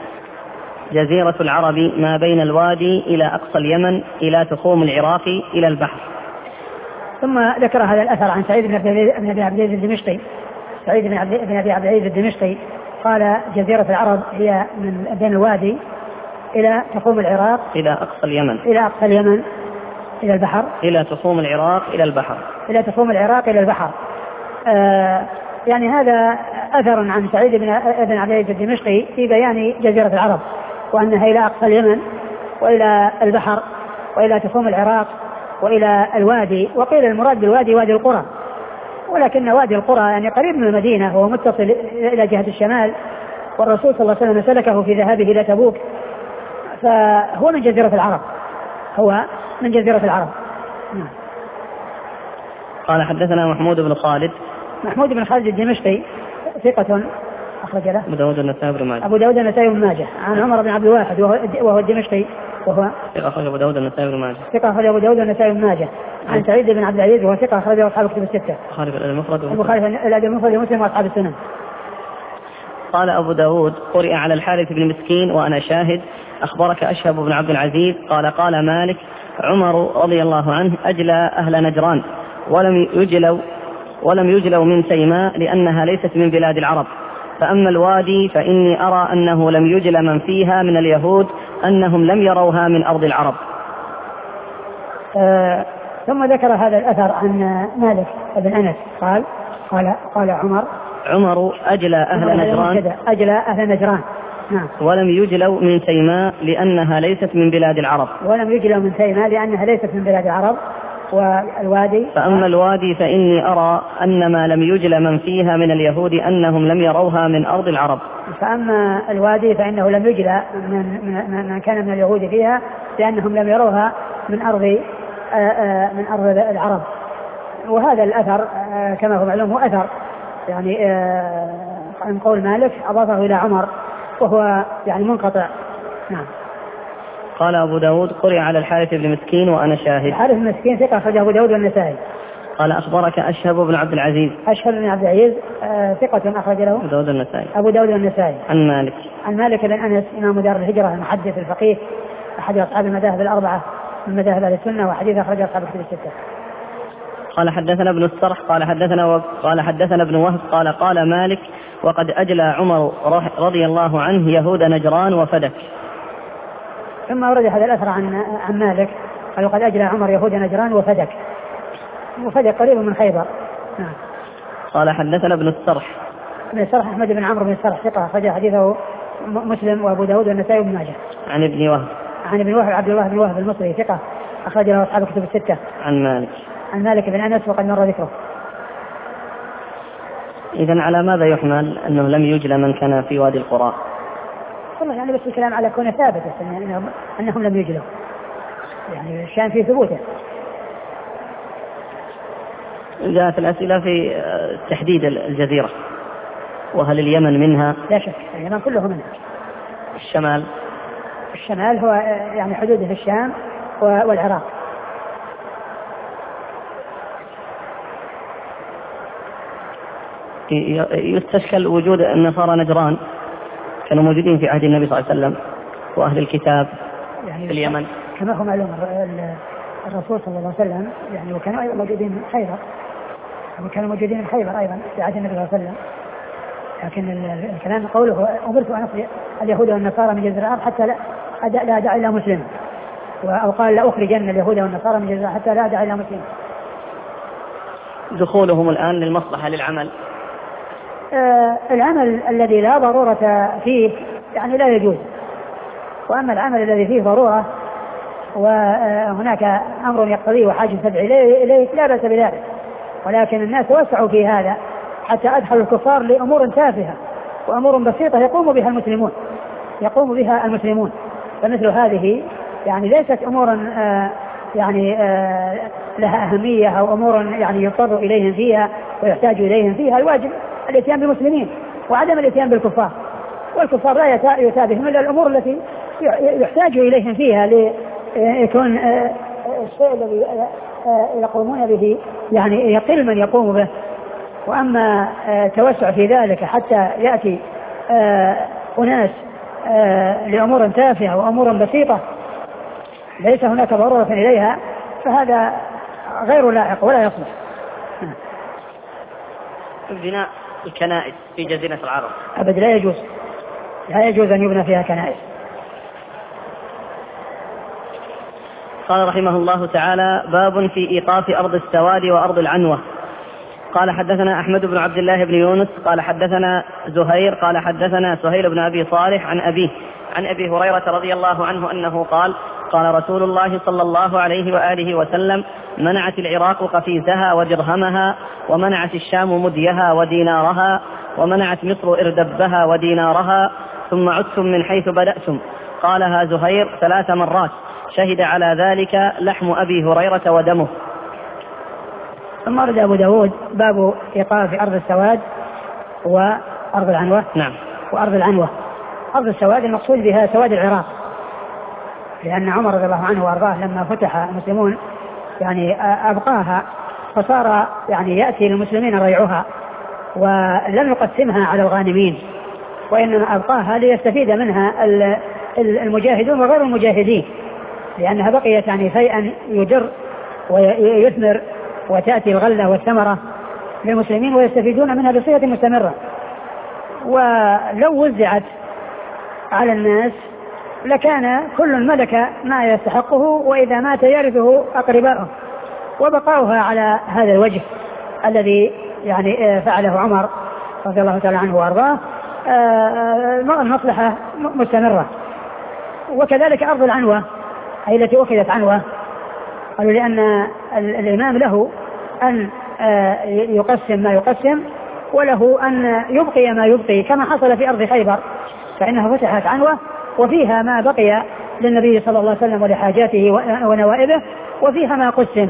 جزيرة العرب ما بين الوادي إلى أقصى اليمن إلى تخوم العراق إلى البحر. ثم ذكر هذا الأثر عن سعيد بن أبي عبد العزيز الدمشقي سعيد بن أبي عبد العزيز الدمشقي قال جزيرة العرب هي من بين الوادي إلى تخوم العراق إلى أقصى اليمن إلى أقصى اليمن إلى البحر إلى تخوم العراق إلى البحر إلى تخوم العراق إلى البحر. آه يعني هذا أثر عن سعيد بن أبي عبد العزيز الدمشقي في بيان جزيرة العرب وأنها إلى أقصى اليمن وإلى البحر وإلى تخوم العراق وإلى الوادي. وقيل المراد بالوادي وادي القرى، ولكن وادي القرى يعني قريب من المدينة وهو متصل إلى جهة الشمال والرسول صلى الله عليه وسلم سلكه في ذهابه إلى تبوك فهو من جزيرة العرب هو من جزيرة العرب. نعم. قال حدثنا محمود بن خالد محمود بن خالد الدمشقي ثقة أخرج له أبو داود النسائي بن ماجه أبو داود النسائي بن ماجه. عن عمر بن عبد الواحد وهو الدمشقي وهو ثقة أخرج أبو داود النسائي بن ماجه ثقة أخرج أبو داود النسائي بن ماجه. عن سعيد بن عبد العزيز وهو ثقة أخرج أصحاب الكتب الستة البخاري في المفرد البخاري في الأدب المفرد ومسلم وأصحاب السنن. قال أبو داود قرئ على الحارث بن مسكين وأنا شاهد أخبرك أشهب بن عبد العزيز قال قال مالك عمر رضي الله عنه أجلى أهل نجران ولم يجلوا ولم يجلوا من سيماء لأنها ليست من بلاد العرب، فأما الوادي فإني أرى أنه لم يجل من فيها من اليهود أنهم لم يروها من أرض العرب. آه ثم ذكر هذا الأثر عن مالك بن أنس قال قال قال عمر عمر أجلى أهل نجران أجلى أهل نجران نعم. ولم يجلوا من تيماء لأنها ليست من بلاد العرب ولم يجلوا من تيماء لأنها ليست من بلاد العرب. والوادي فأما الوادي فإني أرى أن ما لم يجل من فيها من اليهود أنهم لم يروها من أرض العرب. فأما الوادي فإنه لم يجل من, من, من كان من اليهود فيها لأنهم لم يروها من أرض من أرض العرب. وهذا الأثر كما هو معلوم هو أثر يعني عن قول مالك أضافه إلى عمر وهو يعني منقطع. نعم. قال أبو داود قرئ على الحارث بن مسكين وأنا شاهد. الحارث بن مسكين ثقة أخرجه أبو داود والنسائي. قال أخبرك أشهب بن عبد العزيز. أشهب بن عبد العزيز ثقة أخرج له أبو داود والنسائي. أبو داود والنسائي. عن مالك. عن مالك بن أنس إمام دار الهجرة المحدث الفقيه أحد أصحاب المذاهب الأربعة من مذاهب أهل السنة وحديث أخرج أصحاب الكتب الستة. قال حدثنا ابن السرح قال حدثنا و... قال حدثنا ابن وهب قال قال مالك وقد أجلى عمر رضي الله عنه يهود نجران وفدك. ثم ورد هذا الأثر عن عن مالك قال وقد أجلى عمر يهود نجران وفدك. وفدك قريب من خيبر. نعم. قال حدثنا ابن السرح. ابن السرح أحمد بن عمرو بن السرح ثقة أخرج حديثه مسلم وأبو داود والنسائي وابن ماجه. عن ابن وهب. عن ابن وهب عبد الله بن وهب المصري ثقة أخرج له أصحاب الكتب الستة. عن مالك. عن مالك بن أنس وقد مر ذكره. إذن على ماذا يحمل أنه لم يجل من كان في وادي القرى؟ والله يعني بس الكلام على كونه ثابت أنهم, أنهم لم يجلوا يعني الشان في ثبوته. جاءت الأسئلة في تحديد الجزيرة وهل اليمن منها؟ لا شك اليمن كله منها. الشمال الشمال هو يعني حدوده في الشام والعراق. يستشكل وجود النصارى نجران كانوا موجودين في عهد النبي صلى الله عليه وسلم وأهل الكتاب يعني في اليمن كما هو معلوم الرسول صلى الله عليه وسلم يعني وكانوا أيضا موجودين في خيبر وكانوا موجودين في خيبر أيضا في عهد النبي صلى الله عليه وسلم. لكن الكلام قوله أمرت أن أخرج اليهود والنصارى من جزيرة العرب حتى لا لا أدع إلى مسلم أو قال لا أخرجن اليهود والنصارى من جزيرة حتى لا أدع إلى مسلم. دخولهم الآن للمصلحة للعمل آه العمل الذي لا ضرورة فيه يعني لا يجوز. وأما العمل الذي فيه ضرورة وهناك أمر يقتضيه وحاجة تدعي إليه لا بأس بذلك. ولكن الناس توسعوا في هذا حتى أدخلوا الكفار لأمور تافهة وأمور بسيطة يقوم بها المسلمون يقوم بها المسلمون. فمثل هذه يعني ليست أمورا آه يعني آه لها أهمية أو أمور يعني يضطر إليهم فيها ويحتاج إليهم فيها. الواجب الاتيان بالمسلمين وعدم الاتيان بالكفار. والكفار لا يتابعهم إلا الأمور التي يحتاج إليهم فيها ليكون الشيء الذي يقومون به يعني يقل من يقوم به. وأما توسع في ذلك حتى يأتي أناس لأمور تافهة وأمور بسيطة ليس هناك ضرورة إليها فهذا غير لائق ولا يصلح. بناء الكنائس في جزيرة العرب أبدا لا يجوز لا يجوز أن يبنى فيها كنائس. قال رحمه الله تعالى باب في إيقاف أرض السواد وأرض العنوة. قال حدثنا أحمد بن عبد الله بن يونس قال حدثنا زهير قال حدثنا سهيل بن أبي صالح عن أبيه عن أبي هريرة رضي الله عنه أنه قال قال رسول الله صلى الله عليه وآله وسلم منعت العراق قفيزها ودرهمها ومنعت الشام مديها ودينارها ومنعت مصر إردبها ودينارها ثم عدتم من حيث بدأتم. قالها زهير ثلاث مرات شهد على ذلك لحم أبي هريرة ودمه. ثم ورد أبو داود باب إيقاف أرض السواد وأرض العنوة. نعم. وأرض العنوة أرض السواد المقصود بها سواد العراق لأن عمر رضي الله عنه وأرضاه لما فتح المسلمون يعني أبقاها فصار يعني يأتي للمسلمين ريعها ولم يقسمها على الغانمين وإنما أبقاها ليستفيد منها المجاهدون وغير المجاهدين لأنها بقيت يعني شيئا يجر ويثمر وتأتي الغلة والثمرة للمسلمين ويستفيدون منها بصيغة مستمرة. ولو وزعت على الناس لكان كل ملك ما يستحقه وإذا مات يرثه أقرباؤه وبقاؤها على هذا الوجه الذي يعني فعله عمر رضي الله تعالى عنه وارضاه المصلحة مستمرة. وكذلك أرض العنوة أي التي أخذت عنوة، قالوا لأن الإمام له أن يقسم ما يقسم وله أن يبقي ما يبقي، كما حصل في أرض خيبر فإنها فتحت عنوة وفيها ما بقي للنبي صلى الله عليه وسلم ولحاجاته ونوائبه وفيها ما قسم.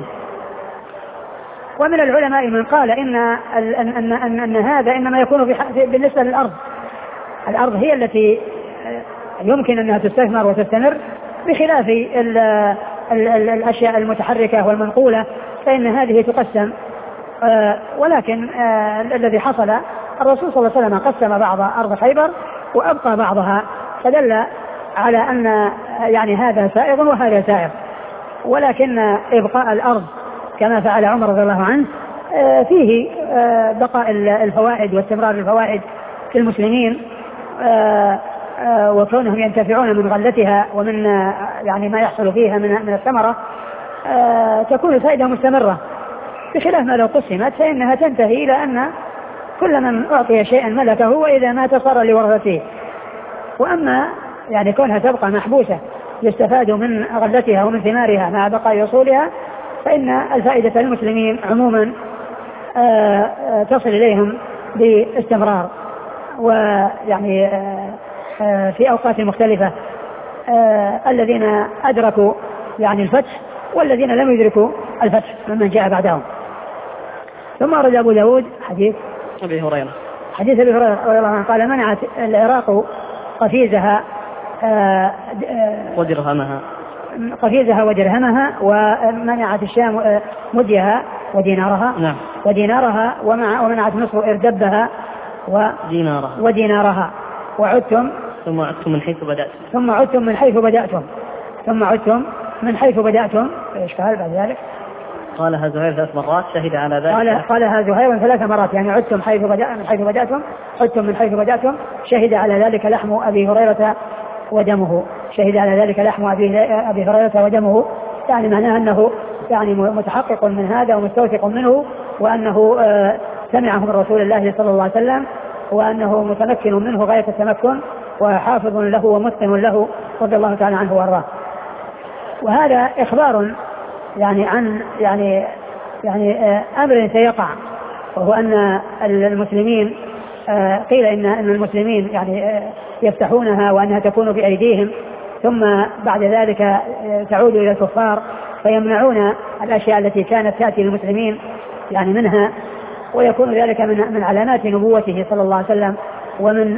ومن العلماء من قال إن, أن, أن, أن, أن هذا إنما يكون بالنسبة للأرض، الأرض هي التي يمكن أنها تستثمر وتستمر، بخلاف ال ال ال الأشياء المتحركة والمنقولة فإن هذه تقسم. آه ولكن آه الذي حصل الرسول صلى الله عليه وسلم قسم بعض أرض خيبر وأبقى بعضها، فدل على أن يعني هذا سائغ وهذا سائغ. ولكن إبقاء الأرض كما فعل عمر رضي الله عنه آه فيه آه بقاء الفوائد واستمرار الفوائد في المسلمين، آه آه وكونهم ينتفعون من غلتها ومن آه يعني ما يحصل فيها من من الثمرة، آه تكون الفائدة مستمرة، بخلاف ما لو قسمت فإنها تنتهي إلى أن كل من أعطي شيئا ملكه وإذا مات صار لورثته. وأما يعني كونها تبقى محبوسة يستفاد من غلتها ومن ثمارها مع بقاء أصولها، فإن الفائدة للمسلمين عموما آه آه تصل إليهم باستمرار، ويعني آه آه في أوقات مختلفة، آه الذين أدركوا يعني الفتح والذين لم يدركوا الفتح ممن جاء بعدهم. ثم أرد أبو داود حديث أبي هريرة حديث أبي هريرة رضي الله عنه قال منعت العراق قفيزها آه آه ودرهمها قفيزها ودرهمها، ومنعت الشام مديها ودينارها نعم ودينارها ومنعت مصر إردبها ودينارها ودينارها وعدتم ثم عدتم من حيث بدأتم ثم عدتم من حيث بدأتم ثم عدتم من حيث بدأتم. ايش قال بعد ذلك؟ قالها زهير ثلاث مرات شهد على ذلك. قال قالها زهير ثلاث مرات، يعني عدتم حيث بدأ من حيث بدأتم عدتم من حيث بدأتم شهد على ذلك لحم أبي هريرة ودمه شهد على ذلك لحم أبي, أبي هريرة ودمه، يعني معناه أنه يعني متحقق من هذا ومستوثق منه، وأنه آه سمعه من رسول الله صلى الله عليه وسلم، وأنه متمكن منه غاية التمكن وحافظ له ومتقن له رضي الله تعالى عنه وارضاه. وهذا إخبار يعني عن يعني يعني آه أمر سيقع، وهو أن المسلمين آه قيل إن أن المسلمين يعني آه يفتحونها وأنها تكون بأيديهم، ثم بعد ذلك تعود إلى الكفار فيمنعون الأشياء التي كانت تأتي للمسلمين يعني منها، ويكون ذلك من من علامات نبوته صلى الله عليه وسلم ومن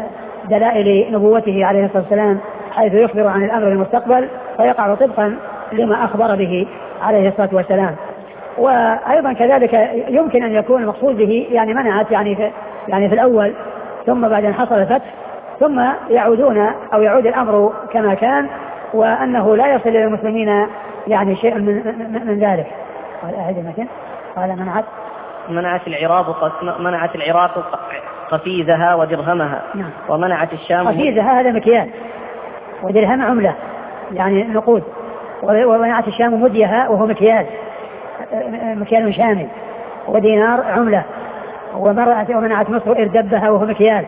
دلائل نبوته عليه الصلاة والسلام، حيث يخبر عن الأمر المستقبل فيقع طبقا لما أخبر به عليه الصلاة والسلام. وأيضا كذلك يمكن أن يكون المقصود به يعني منعت يعني في يعني في الأول، ثم بعد أن حصل الفتح ثم يعودون أو يعود الأمر كما كان، وأنه لا يصل للمسلمين يعني شيء من, من, من ذلك. قال أهد المكان قال منعت منعت العراق منعت العراق قفيزها ودرهمها نعم. ومنعت الشام قفيزها هذا مكيال ودرهم عملة يعني نقود، ومنعت الشام مديها وهو مكيال مكيال شامل، ودينار عملة، ومنعت مصر إردبها وهو مكيال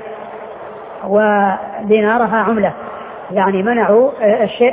ودينارها عملة، يعني منعوا الشيء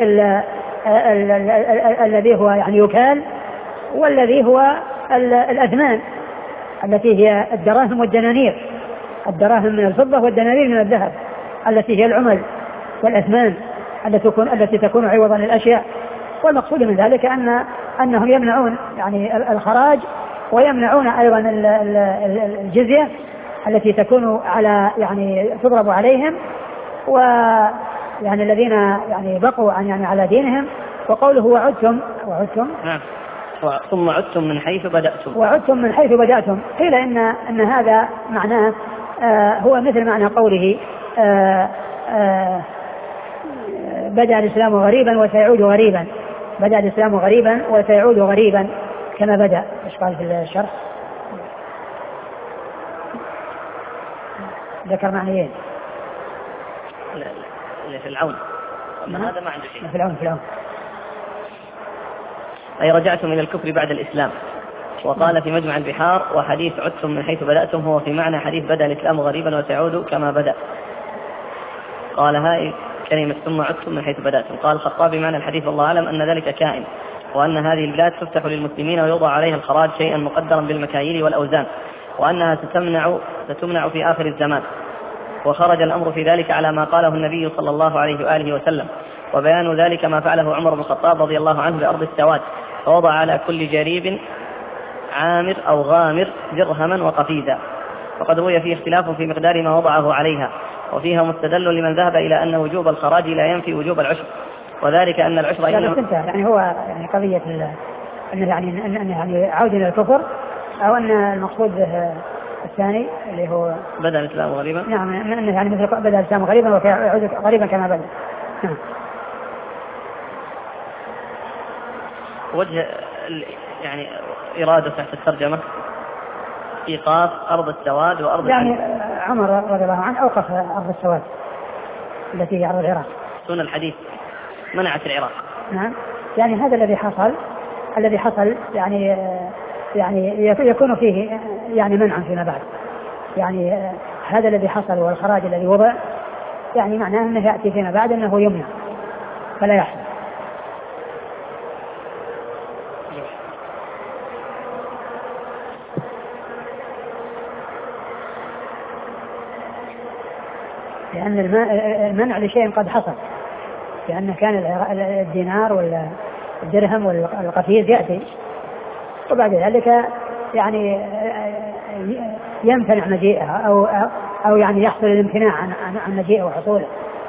الذي هو يعني يكال، والذي هو الأثمان التي هي الدراهم والدنانير، الدراهم من الفضة والدنانير من الذهب التي هي العمل والأثمان التي تكون التي تكون عوضا للأشياء. والمقصود من ذلك أن أنهم يمنعون يعني الخراج، ويمنعون أيضا الجزية التي تكون على يعني تضرب عليهم، ويعني الذين يعني بقوا عن يعني على دينهم. وقوله وعدتم وعدتم نعم ثم عدتم من حيث بدأتم وعدتم من حيث بدأتم قيل إن أن هذا معناه آه هو مثل معنى قوله آه آه بدأ الإسلام غريبا وسيعود غريبا، بدأ الإسلام غريبا وسيعود غريبا كما بدأ. ايش قال في الشرح؟ ذكر معنيين في العون، أما هذا ما عنده شيء. في العون في العون أي رجعتم إلى الكفر بعد الإسلام. وقال في مجمع البحار: وحديث عدتم من حيث بدأتم هو في معنى حديث بدأ الإسلام غريبا وسيعود كما بدأ. قال هاي كلمة ثم عدتم من حيث بدأتم. قال الخطابي: معنى الحديث والله أعلم أن ذلك كائن، وأن هذه البلاد تفتح للمسلمين ويوضع عليها الخراج شيئا مقدرا بالمكاييل والأوزان، وأنها ستمنع ستمنع في آخر الزمان. وخرج الأمر في ذلك على ما قاله النبي صلى الله عليه وآله وسلم، وبيان ذلك ما فعله عمر بن الخطاب رضي الله عنه بأرض السواد، فوضع على كل جريب عامر أو غامر درهما وقفيزا، وقد روي فيه اختلاف في مقدار ما وضعه عليها، وفيها مستدل لمن ذهب إلى أن وجوب الخراج لا ينفي وجوب العشر، وذلك أن العشر إنما يعني هو يعني قضية أنه يعني أن يعني عودة إلى الكفر، أو أن المقصود به الثاني اللي هو بدأ الإسلام غريبا. نعم، أنه يعني مثل بدأ الإسلام غريبا ويعود غريبا كما بدأ. نعم. وجه يعني إرادة تحت الترجمة إيقاف أرض السواد وأرض يعني الحديث. عمر رضي الله عنه أوقف أرض السواد التي هي أرض العراق. سنة الحديث منعت العراق. نعم، يعني هذا الذي حصل الذي حصل يعني يعني يكون فيه يعني منع فيما بعد. يعني هذا الذي حصل والخراج الذي وضع يعني معناه أنه يأتي فيما بعد أنه يمنع فلا يحصل. لأن المنع لشيء قد حصل، لأن كان الدينار والدرهم والقفيز يأتي، وبعد ذلك يعني يمتنع مجيئها أو أو يعني يحصل الامتناع عن عن مجيئه وحصوله.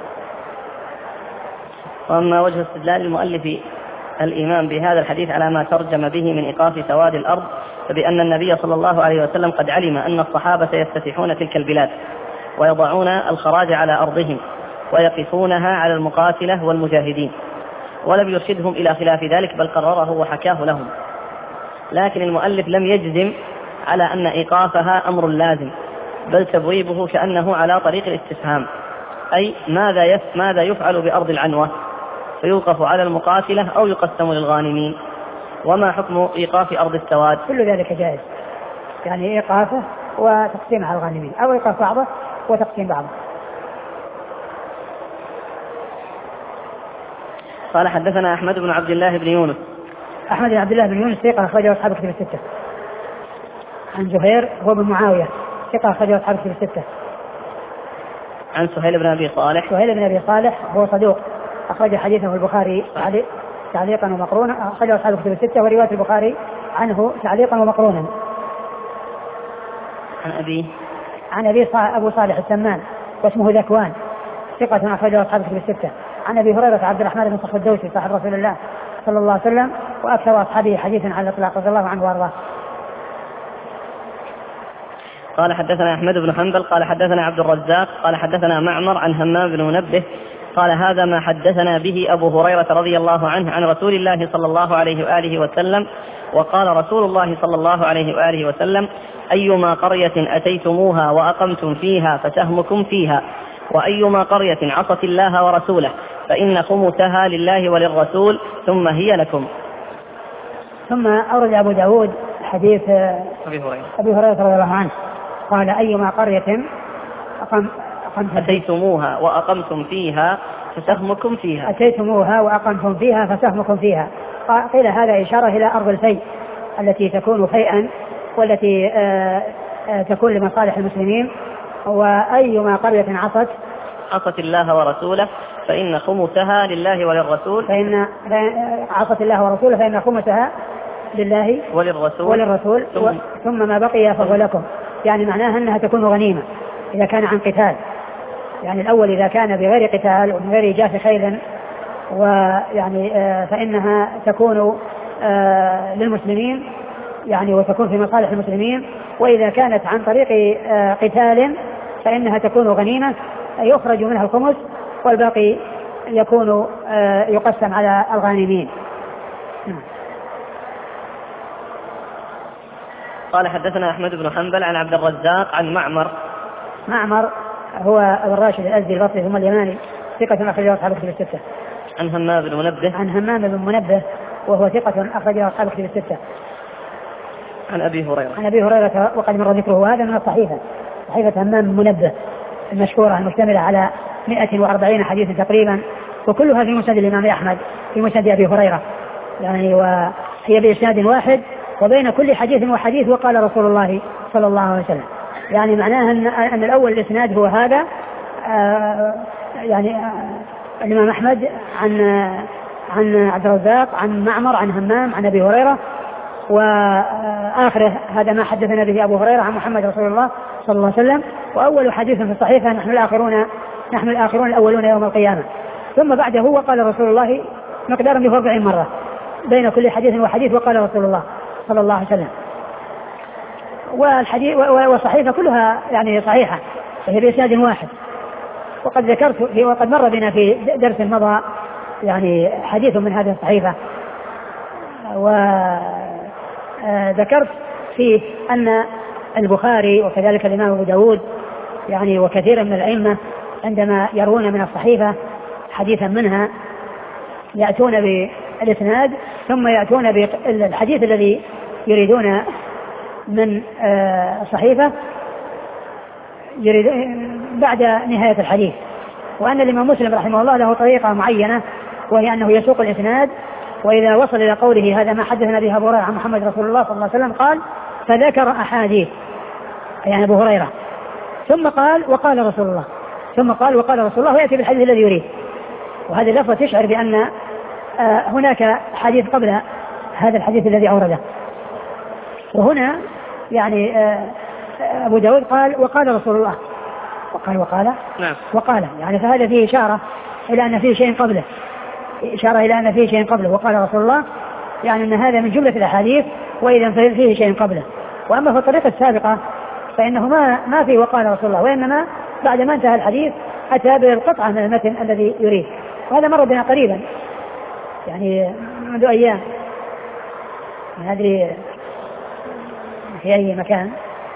وأما وجه استدلال المؤلف الإمام بهذا الحديث على ما ترجم به من إيقاف سواد الأرض، فبأن النبي صلى الله عليه وسلم قد علم أن الصحابة يفتتحون تلك البلاد ويضعون الخراج على أرضهم ويقفونها على المقاتلة والمجاهدين، ولم يرشدهم إلى خلاف ذلك بل قرره وحكاه لهم. لكن المؤلف لم يجزم على أن إيقافها أمر لازم، بل تبويبه كأنه على طريق الاستفهام، أي ماذا ماذا يفعل بأرض العنوة؟ فيوقف على المقاتلة أو يقسم للغانمين؟ وما حكم إيقاف أرض السواد؟ كل ذلك جائز، يعني إيقافه وتقسيم على الغانمين، أو إيقاف بعضه وتقسيم بعضه. قال حدثنا أحمد بن عبد الله بن يونس. أحمد بن عبد الله بن يونس ثقة أخرجه أصحاب الكتب الستة. عن زهير هو بن معاوية ثقة أخرجه أصحاب الكتب الستة. عن سهيل بن أبي صالح. سهيل بن أبي صالح هو صدوق أخرج حديثه البخاري تعليقا ومقرونا، أخرجه أصحاب الكتب الستة، ورواية البخاري عنه تعليقا ومقرونا. عن أبي عن أبي أبو صالح السمان واسمه ذكوان ثقة أخرجه أصحاب الكتب الستة. عن أبي هريرة عبد الرحمن بن صخر الدوسي صاحب رسول الله صلى الله عليه وسلم وأكثر أصحابه حديثا على الإطلاق رضي الله عنه وأرضاه. قال حدثنا أحمد بن حنبل قال حدثنا عبد الرزاق قال حدثنا معمر عن همام بن منبه قال هذا ما حدثنا به أبو هريرة رضي الله عنه عن رسول الله صلى الله عليه وآله وسلم. وقال رسول الله صلى الله عليه وآله وسلم: أيما قرية أتيتموها وأقمتم فيها فسهمكم فيها، وأيما قرية عصت الله ورسوله فإن خمسها لله وللرسول ثم هي لكم. ثم أورد أبو داود حديث أبي هريرة أبي هريرة رضي الله عنه قال: أيما قرية أقم أتيتموها وأقمتم فيها فسهمكم فيها أتيتموها وأقمتم فيها فسهمكم فيها. قيل هذا إشارة إلى أرض الفيء التي تكون فيئا والتي آآ آآ تكون لمصالح المسلمين. وأيما قرية عصت عصت الله ورسوله فإن خمسها لله وللرسول فإن عصت الله ورسوله فإن خمسها لله وللرسول, وللرسول ثم, ثم ما بقي فهو لكم. يعني معناها أنها تكون غنيمة إذا كان عن قتال. يعني الأول إذا كان بغير قتال ومن غير جاف خيل ويعني فإنها تكون للمسلمين يعني وتكون في مصالح المسلمين. وإذا كانت عن طريق قتال فإنها تكون غنيمة يخرج منها الخمس والباقي يكون يقسم على الغانمين. قال حدثنا أحمد بن حنبل عن عبد الرزاق عن معمر. معمر هو أبو الراشد الأزدي البصري ثم اليماني ثقة أخرجه أصحاب الكتب الستة. عن همام بن منبه عن همام بن منبه وهو ثقة أخرجه أصحاب الكتب الستة. عن أبي هريرة عن أبي هريرة وقد مر ذكره، هذا من الصحيفة، صحيفة همام منبه المشهورة المشتملة على مئة وأربعين حديثا تقريبا، وكلها في مسند الإمام أحمد في مسند أبي هريرة يعني، وهي بإسناد واحد وبين كل حديث وحديث وقال رسول الله صلى الله عليه وسلم. يعني معناها أن, أن الأول الإسناد هو هذا آه يعني آه الإمام أحمد عن عن عبد الرزاق عن معمر عن همام عن أبي هريرة، وآخره هذا ما حدثنا به أبو هريرة عن محمد رسول الله صلى الله عليه وسلم. وأول حديث في الصحيفة نحن الآخرون نحن الآخرون الأولون يوم القيامة. ثم بعده وقال رسول الله مقدارا بأربعين مرة بين كل حديث وحديث وقال رسول الله صلى الله عليه وسلم. والحديث والصحيفة كلها يعني صحيحة وهي بإسناد واحد. وقد ذكرت وقد مر بنا في درس مضى يعني حديث من هذه الصحيفة، وذكرت فيه أن البخاري وكذلك الإمام أبو داود يعني وكثير من الأئمة عندما يروون من الصحيفة حديثا منها يأتون بالإسناد ثم يأتون بالحديث الذي يريدون من الصحيفة يريد بعد نهاية الحديث. وأن الإمام مسلم رحمه الله له طريقة معينة، وهي أنه يسوق الإسناد، وإذا وصل إلى قوله هذا ما حدثنا به أبو هريرة عن محمد رسول الله صلى الله عليه وسلم قال فذكر أحاديث يعني أبو هريرة، ثم قال وقال رسول الله، ثم قال وقال رسول الله، ويأتي بالحديث الذي يريد. وهذه اللفظة تشعر بأن هناك حديث قبل هذا الحديث الذي أورده. وهنا يعني أبو داود قال وقال رسول الله، وقال وقال نعم. وقال يعني فهذا فيه إشارة إلى أن فيه شيء قبله، إشارة إلى أن فيه شيء قبله وقال رسول الله، يعني أن هذا من جملة الأحاديث وإذا فيه شيء قبله. وأما في الطريقة السابقة فإنه ما ما فيه وقال رسول الله، وإنما بعد ما انتهى الحديث أتى بالقطعة من المتن الذي يريد. وهذا مر بنا قريبا يعني منذ أيام، ما أدري في أي مكان.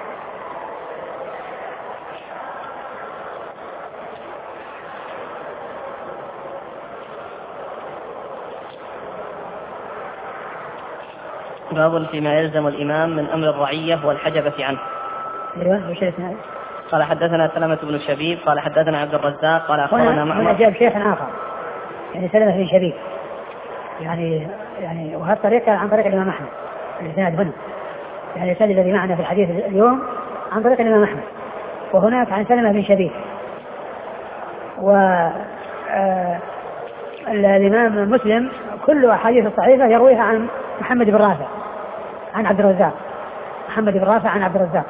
باب فيما يلزم الإمام من أمر الرعية والحجبة عنه. أيوة وش الإسناد؟ قال حدثنا سلمة بن شبيب قال حدثنا عبد الرزاق قال أخبرنا معمر. هنا جاب شيخ آخر يعني سلمة بن شبيب يعني يعني وهذه الطريقة عن طريق الإمام أحمد الإسناد هنا، يعني الإسناد الذي معنا في الحديث اليوم عن طريق الإمام أحمد، وهناك عن سلمة بن شبيب. و آه الإمام مسلم كل أحاديث الصحيحة يرويها عن محمد بن رافع عن عبد الرزاق، محمد بن رافع عن عبد الرزاق.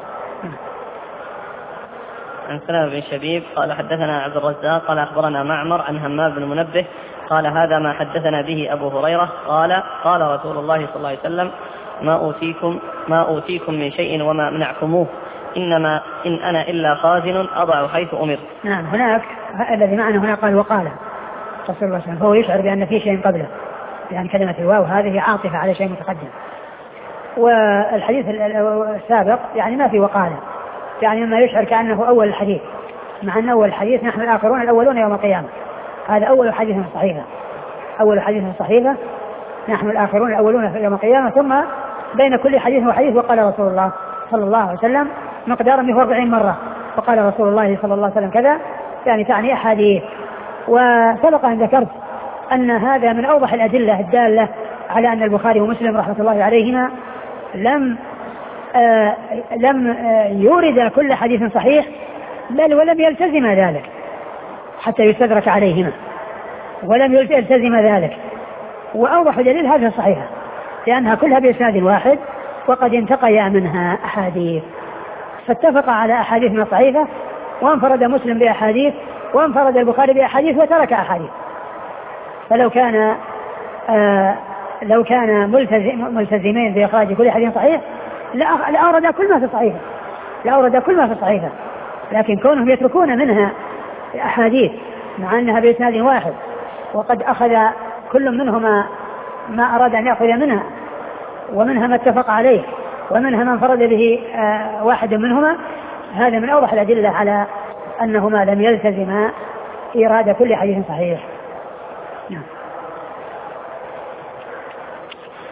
عن سلمة بن شبيب قال حدثنا عبد الرزاق قال أخبرنا معمر عن همام بن منبه قال هذا ما حدثنا به أبو هريرة قال قال رسول الله صلى الله عليه وسلم ما أوتيكم ما أوتيكم من شيء وما منعكموه إنما إن أنا إلا خازن أضع حيث أمر. نعم هناك الذي معنا هنا قال وقال رسول الله صلى الله عليه وسلم، فهو يشعر بأن في شيء قبله، يعني كلمة الواو هذه عاطفة على شيء متقدم. والحديث السابق يعني ما في وقال، يعني ما يشعر كأنه أول الحديث، مع أن أول الحديث نحن الآخرون الأولون يوم القيامة. هذا أول حديث صحيحة، أول حديث صحيحة نحن الآخرون الأولون يوم القيامة. ثم بين كل حديث وحديث وقال رسول الله صلى الله عليه وسلم مقدارا به أربعين مرة، وقال رسول الله صلى الله عليه وسلم كذا، يعني تعني أحاديث. وسبق أن ذكرت أن هذا من أوضح الأدلة الدالة على أن البخاري ومسلم رحمة الله عليهما لم آه لم آه يورد كل حديث صحيح، بل ولم يلتزم ذلك حتى يستدرك عليهما، ولم يلتزم ذلك. وأوضح دليل هذه الصحيحة لأنها كلها بإسناد واحد، وقد انتقيا منها أحاديث، فاتفق على أحاديث من الصحيحة، وانفرد مسلم بأحاديث، وانفرد البخاري بأحاديث، وترك أحاديث. فلو كان آه لو كان ملتزم ملتزمين بإخراج كل حديث صحيح لأورد كل ما في الصحيحة لأورد كل ما في الصحيحة لكن كونهم يتركون منها أحاديث مع أنها بإسناد واحد، وقد أخذ كل منهما ما أراد أن يأخذ منها، ومنها ما اتفق عليه، ومنها ما انفرد به آه واحد منهما، هذا من أوضح الأدلة على أنهما لم يلتزما إيراد كل حديث صحيح. نعم.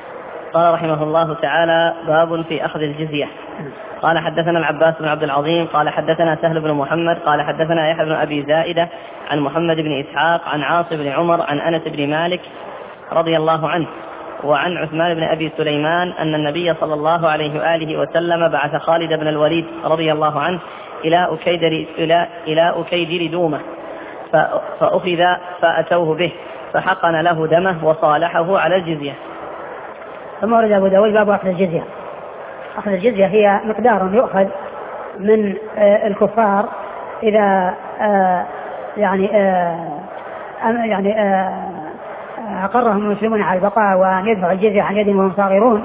قال رحمه الله تعالى: باب في أخذ الجزية. قال حدثنا العباس بن عبد العظيم قال حدثنا سهل بن محمد قال حدثنا يحيى بن أبي زائدة عن محمد بن إسحاق عن عاصم بن عمر عن أنس بن مالك رضي الله عنه وعن عثمان بن أبي سليمان أن النبي صلى الله عليه وآله وسلم بعث خالد بن الوليد رضي الله عنه إلى أكيدر, إلى, إلى أكيدر دومة فأخذ فأتوه به فحقن له دمه وصالحه على الجزية. ثم ورد أبو داود باب أخذ الجزية. أخذ الجزية هي مقدار يؤخذ من الكفار إذا يعني يعني أقرهم المسلمون على البقاء وأن يدفعوا الجزية عن يد وهم صاغرون،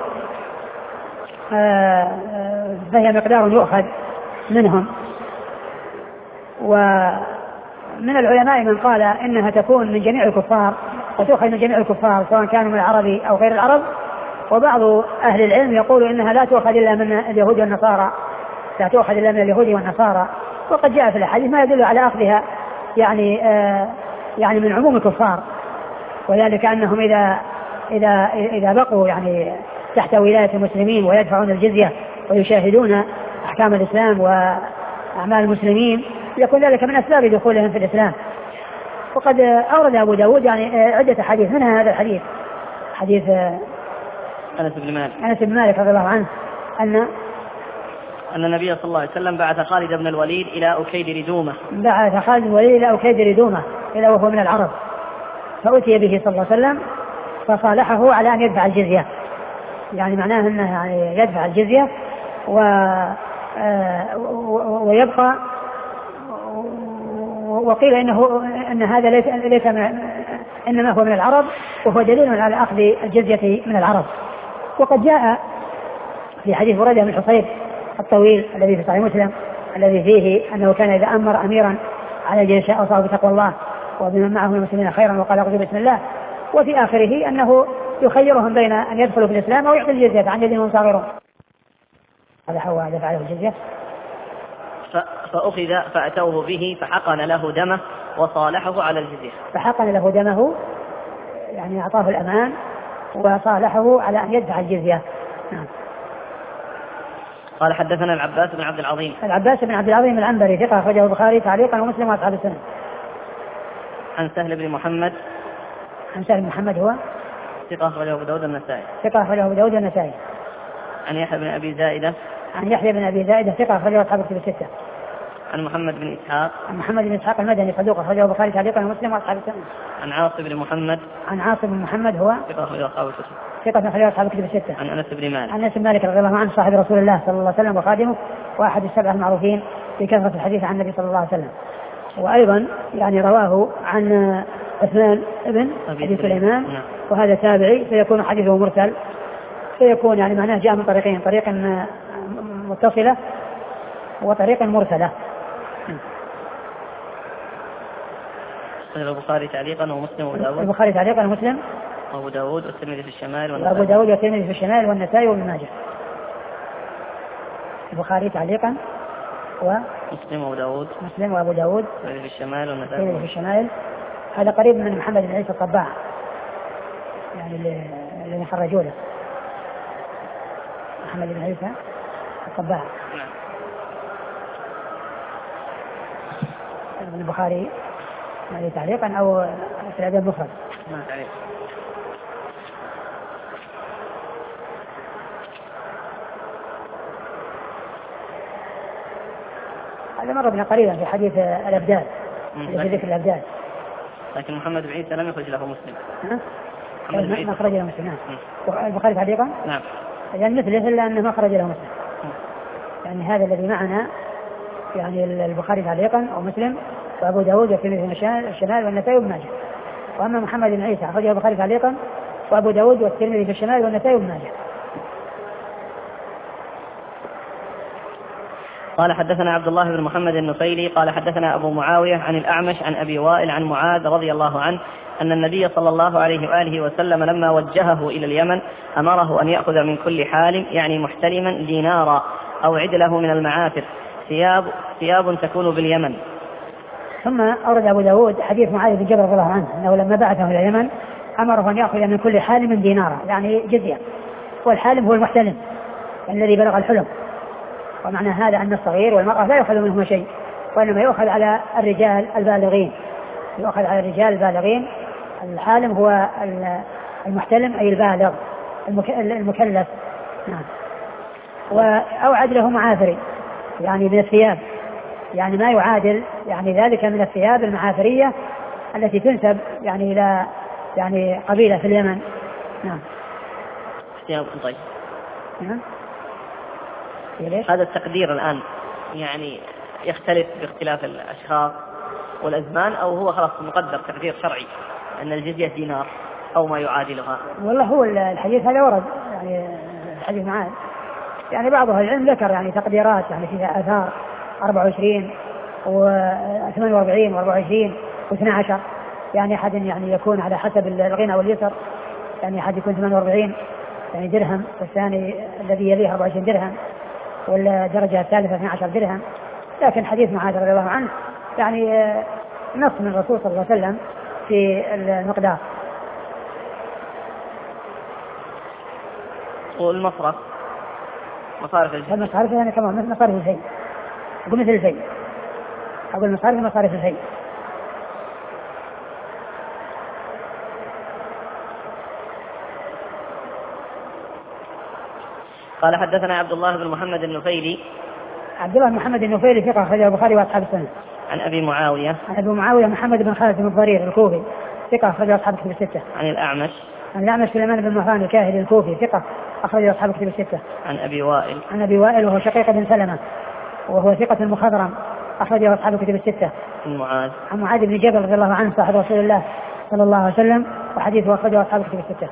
فهي مقدار يؤخذ منهم. ومن العلماء من قال إنها تكون من جميع الكفار وتؤخذ من جميع الكفار سواء كانوا من العرب أو غير العرب، وبعض أهل العلم يقول إنها لا تؤخذ إلا من اليهود والنصارى، لا تؤخذ إلا من اليهود والنصارى. وقد جاء في الحديث ما يدل على أخذها يعني آه يعني من عموم الكفار، وذلك أنهم إذا إذا إذا بقوا يعني تحت ولاية المسلمين ويدفعون الجزية ويشاهدون أحكام الإسلام وأعمال المسلمين يكون ذلك من أسباب دخولهم في الإسلام. وقد أورد أبو داود يعني عدة حديث، منها هذا الحديث حديث أنس بن مالك أنس بن مالك رضي الله عنه أن أن النبي صلى الله عليه وسلم بعث خالد بن الوليد إلى أكيدر دومة بعث خالد بن الوليد إلى أكيدر دومة إلى وهو من العرب، فأتي به صلى الله عليه وسلم فصالحه على أن يدفع الجزية، يعني معناه أنه يعني يدفع الجزية و ويبقى. وقيل إنه أن هذا ليس ليس إنما هو من العرب، وهو دليل على أخذ الجزية من العرب. وقد جاء في حديث بريدة بن الحصيب الطويل الذي في صحيح مسلم الذي فيه أنه كان إذا أمر أميرا على الجيش أوصاه بتقوى الله وبمن معه من المسلمين خيرا وقال اغزوا بسم الله، وفي آخره أنه يخيرهم بين أن يدخلوا في الإسلام أو يعطي الجزية عن يد وهم صاغرون. هذا هو دفع له الجزية. فأخذ فأتوه به فحقن له دمه وصالحه على الجزية. فحقن له دمه يعني أعطاه الأمان وصالحه على أن يدفع الجزية. نعم. قال حدثنا العباس بن عبد العظيم العباس بن عبد العظيم العنبري ثقة أخرجه البخاري تعليقا ومسلم وأصحاب السنن. عن سهل بن محمد عن سهل بن محمد هو ثقة أخرجه أبو داود النسائي ثقة أخرجه أبو داود النسائي. عن يحيى بن أبي زائدة عن يحيى بن أبي زائدة ثقة أخرجه أصحاب الكتب الستة. عن محمد بن إسحاق عن محمد بن إسحاق المدني صدوق أخرجه البخاري تعليقا ومسلم وأصحاب السنن. عن عاصم بن محمد عن عاصم بن محمد هو ثقة أخرجه أصحاب الكتب ثقة أخرجه أصحاب الكتب الستة. عن أنس بن مالك عن أنس بن مالك رضي الله عنه صاحب رسول الله صلى الله عليه وسلم وخادمه وأحد السبعة المعروفين بكثرة الحديث عن النبي صلى الله عليه وسلم. وأيضا يعني رواه عن عثمان بن أبي سليمان وهذا تابعي فيكون حديثه مرسل، فيكون يعني معناه جاء من طريقين، طريق متصلة وطريق مرسلة. البخاري تعليقا ومسلم وأبو داود البخاري تعليقا ومسلم وأبو داود والترمذي في الشمال والنسائي وأبو داود والترمذي في الشمال والنسائي وابن ماجه. البخاري تعليقا ومسلم وأبو داود مسلم وأبو داود في الشمال والنسائي في الشمال. هذا قريب من محمد بن عيسى الطباع يعني اللي خرجوا له محمد بن عيسى الطباع. نعم. من البخاري يعني تعليقا أو في الأدب المفرد. ما تعليق. هذا مر بنا قليلا في حديث الأبدال في ذكر الأبدال. لكن محمد بن عيسى لم يخرج له مسلم. ها؟ ما أخرج له مسلم. نعم. البخاري تعليقا. نعم. يعني مثله إلا أنه ما أخرج له مسلم. يعني هذا الذي معنا يعني البخاري تعليقا ومسلم وأبو داود والترمذي في الشمال والنسائي وابن ماجه. وأما محمد بن عيسى أخرجه البخاري تعليقا وأبو داود والترمذي في الشمال والنسائي وابن ماجه. قال حدثنا عبد الله بن محمد النفيلي قال حدثنا أبو معاوية عن الأعمش عن أبي وائل عن معاذ رضي الله عنه أن النبي صلى الله عليه وآله وسلم لما وجهه إلى اليمن أمره أن يأخذ من كل حال يعني محتلما دينارا أو عدله من المعافر ثياب, ثياب تكون باليمن. ثم أورد أبو داود حديث معاذ بن جبل رضي الله عنه أنه لما بعثه إلى اليمن أمره أن يأخذ من كل حال من دينارا يعني جزية والحالم هو المحتلم الذي بلغ الحلم. ومعنى هذا أن الصغير والمرأة لا يؤخذ منهما شيء، وإنما يؤخذ على الرجال البالغين، يؤخذ على الرجال البالغين. الحالم هو المحتلم أي البالغ المكلف. نعم. أو عدله معافري يعني من الثياب، يعني ما يعادل يعني ذلك من الثياب المعافرية التي تنسب يعني إلى يعني قبيلة في اليمن. نعم. طيب. نعم. هذا التقدير الآن يعني يختلف باختلاف الأشخاص والأزمان، أو هو خلاص مقدر تقدير شرعي أن الجزية دينار أو ما يعادلها؟ والله هو الحديث هذا ورد يعني الحديث معاه يعني بعض أهل العلم ذكر يعني تقديرات يعني فيها آثار أربعة وعشرين وثمان وأربعين وأربعة وعشرين واثنى عشر، يعني أحد يعني يكون على حسب الغنى واليسر، يعني أحد يكون ثمان وأربعين يعني درهم، والثاني الذي يليه أربعة وعشرين درهم، والدرجة الثالثة اثني عشر درهم. لكن حديث معاذ رضي الله عنه يعني نص من الرسول صلى الله عليه وسلم في المقدار. والمصرف مصارف الفيء، المصارف يعني كمان مصارف الفيء، أقول مثل الفيء، أقول مصارف مصارف الفيء. قال حدثنا عبد الله بن محمد النفيلي. عبد الله بن محمد النفيلي ثقة أخرجه البخاري وأصحاب السنة. عن أبي معاوية. عن أبي معاوية محمد بن خالد بن الضرير الكوفي ثقة أخرجه أصحاب الكتب الستة. عن الأعمش. عن الأعمش سليمان بن مهران الكاهلي الكوفي ثقة أخرجه أصحاب الكتب الستة. عن أبي وائل. عن أبي وائل وهو شقيق بن سلمة وهو ثقة مخضرم أخرجه أصحاب الكتب الستة. عن معاذ. عن معاذ بن جبل رضي الله عنه صاحب رسول الله صلى الله عليه وسلم وحديثه أخرجه أصحاب الكتب الستة.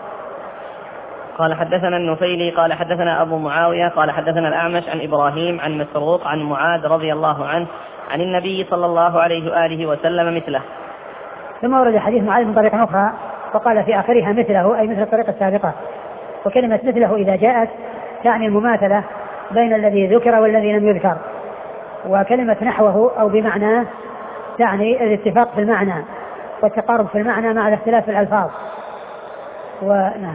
قال حدثنا النفيلي قال حدثنا أبو معاوية قال حدثنا الأعمش عن إبراهيم عن مسروق عن معاذ رضي الله عنه عن النبي صلى الله عليه وآله وسلم مثله. ثم ورد حديث معاذ من طريق أخرى وقال في آخرها مثله أي مثل الطريقة السابقة. وكلمة مثله إذا جاءت تعني المماثلة بين الذي ذكر والذي لم يذكر، وكلمة نحوه أو بمعناه تعني الاتفاق في المعنى والتقارب في المعنى مع الاختلاف في الألفاظ. ونعم.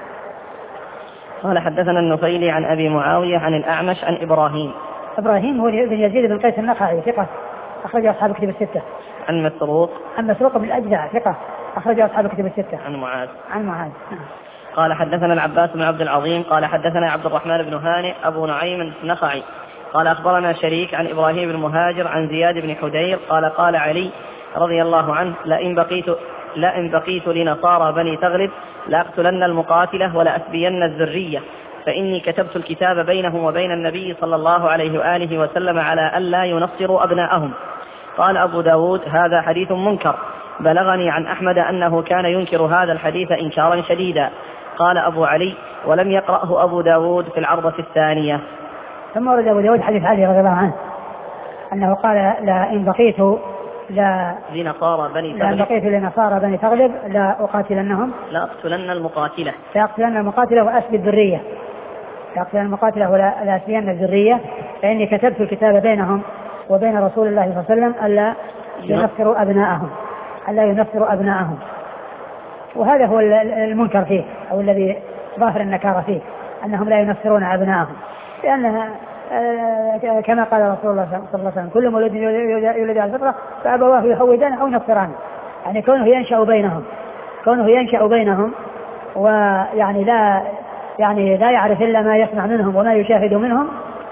قال حدثنا النفيلي عن أبي معاوية عن الأعمش عن إبراهيم. إبراهيم هو بن يزيد بن قيس النخعي ثقة أخرج أصحاب الكتب الستة. عن مسروق. عن مسروق بن الأجدع ثقة أخرج أصحاب الكتب الستة. عن معاذ. عن معاذ. قال حدثنا العباس بن عبد العظيم قال حدثنا عبد الرحمن بن هانئ أبو نعيم النخعي قال أخبرنا شريك عن إبراهيم بن مهاجر عن زياد بن حدير قال قال علي رضي الله عنه لئن بقيت لئن بقيت لنصارى بني تغلب لأقتلن المقاتلة ولأسبين الذرية، فإني كتبت الكتاب بينهم وبين النبي صلى الله عليه وآله وسلم على ألا ينصروا أبناءهم. قال أبو داود هذا حديث منكر، بلغني عن أحمد أنه كان ينكر هذا الحديث إنكارا شديدا. قال أبو علي ولم يقرأه أبو داود في العرضة الثانية. ثم ورد أبو داود حديث علي رضي الله عنه أنه قال لئن بقيت لا لنصارى بني تغلب لا بقيت لنصارى بني تغلب لا أقاتلنهم لا أقتلن المقاتلة لا أقتلن المقاتلة وأسبي الذرية لا أقتلن المقاتلة ولا أسبين الذرية، فإني كتبت الكتاب بينهم وبين رسول الله صلى الله عليه وسلم ألا ينفروا أبناءهم ألا ينفروا أبناءهم. وهذا هو المنكر فيه أو الذي ظاهر النكارة فيه أنهم لا ينفرون أبناءهم، لأنها كما قال رسول الله صلى الله عليه وسلم كل مولود يولد على الفطرة فأبواه يهودانه أو ينصرانه، يعني كونه ينشأ بينهم كونه ينشأ بينهم ويعني لا يعني لا يعرف إلا ما يسمع منهم وما يشاهد منهم،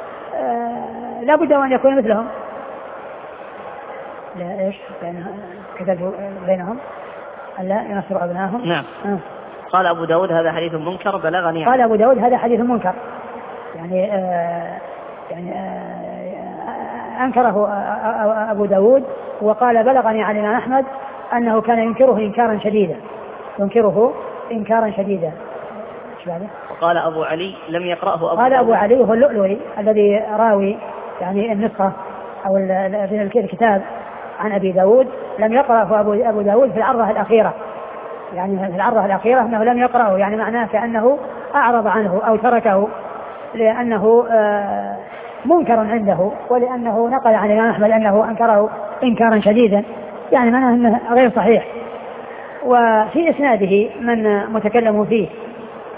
لا بد أن يكون مثلهم. لا إيش كتبوا بينهم ألا ينصروا أبنائهم. نعم. آه. قال أبو داود هذا حديث منكر بلغني. قال أبو داود هذا حديث منكر يعني آه يعني آه أنكره أبو داود وقال بلغني عن الإمام أحمد أنه كان ينكره إنكارا شديدا ينكره إنكارا شديدا. وقال أبو علي لم يقرأه أبو قال داود. أبو علي هو اللؤلؤي الذي راوي يعني النسخة أو الكتاب عن أبي داود لم يقرأه أبو داود في العرضة الأخيرة، يعني في العرضة الأخيرة أنه لم يقرأه، يعني معناه كأنه أعرض عنه أو تركه لأنه منكر عنده ولأنه نقل عن الإمام أحمد أنه أنكره إنكارا شديدا، يعني معناه أنه غير صحيح. وفي إسناده من متكلم فيه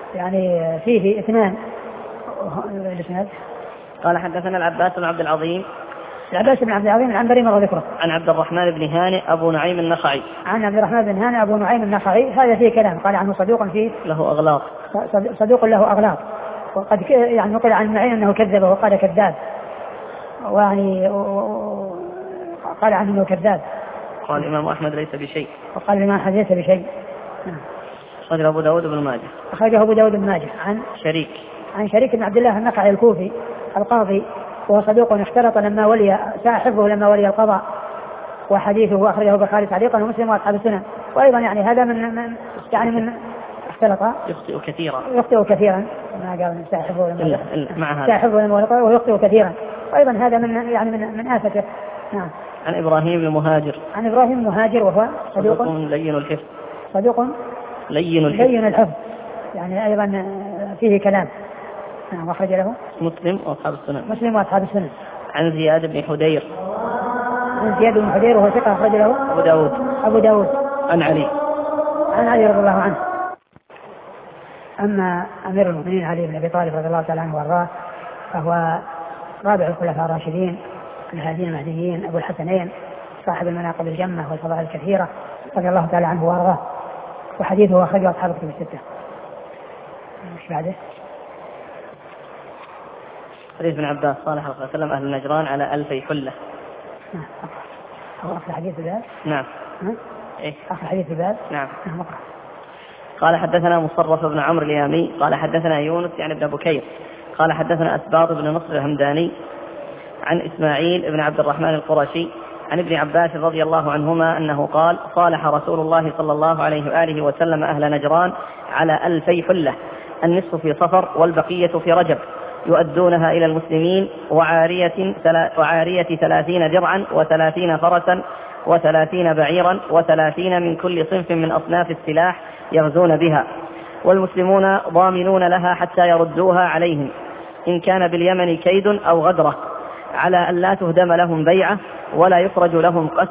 يعني فيه اثنان. الاسناد قال حدثنا العباس بن عبد العظيم العباس بن عبد العظيم العنبري مر ذكره. عن عبد الرحمن بن هانئ أبو نعيم النخعي. عن عبد الرحمن بن هانئ أبو نعيم النخعي هذا فيه كلام، قال عنه صدوق فيه له أغلاط، صدوق له أغلاط، وقد يعني نقل عن معين أنه كذب وقال كذاب، ويعني قال عنه أنه كذاب. قال الإمام أحمد ليس بشيء. وقال الإمام أحمد ليس بشيء. أخرجه أبو داود بن ماجه. أخرجه أبو داود بن ماجه. عن شريك عن شريك بن عبد الله النخعي الكوفي القاضي، وهو صدوق اختلط لما ولي حفظه لما ولي القضاء، وحديثه أخرجه البخاري تعليقا ومسلم وأصحاب السنن. وأيضا يعني هذا من, من يعني من اختلط يخطئ كثيرا يخطئ كثيرا ما قال حفظه لما مع هذا حفظه لما ولي ويخطئ كثيرا، وأيضا هذا من يعني من, من آفته. نعم. عن إبراهيم المهاجر. عن إبراهيم المهاجر وهو صدوق لين الحفظ. صدوق لين الحفظ. لين الحفظ يعني أيضا فيه كلام. نعم. وأخرج له مسلم وأصحاب السنن. مسلم وأصحاب السنن. عن زياد بن حدير. عن زياد بن حدير وهو ثقة أخرج له أبو داود. أبو داود. عن علي. عن علي رضي الله عنه. أما أمير المؤمنين علي بن أبي طالب رضي الله تعالى عنه وأرضاه فهو رابع الخلفاء الراشدين الهاديين المهديين أبو الحسنين صاحب المناقب الجمة والفضائل الكثيرة رضي الله تعالى عنه وأرضاه، وحديثه أخرجه أصحاب الكتب الستة. مش بعده؟ حديث ابن عباس صالح صلى الله عليه وسلم أهل نجران على ألفي حلة. هو آخر حديث الباب؟ نعم. ها؟ إيه؟ آخر حديث الباب؟ نعم. نعم. قال حدثنا مصرف بن عمرو اليامي قال حدثنا يونس يعني ابن بكير قال حدثنا أسباط بن نصر الهمداني عن إسماعيل بن عبد الرحمن القرشي عن ابن عباس رضي الله عنهما أنه قال صالح رسول الله صلى الله عليه وآله وسلم أهل نجران على ألفي حلة، النصف في صفر والبقية في رجب، يؤدونها إلى المسلمين وعارية, وعارية ثلاثين درعا وثلاثين فرسا وثلاثين بعيرا وثلاثين من كل صنف من أصناف السلاح يغزون بها، والمسلمون ضامنون لها حتى يردوها عليهم إن كان باليمن كيد أو غدرة، على أن لا تهدم لهم بيعة ولا يخرج لهم قس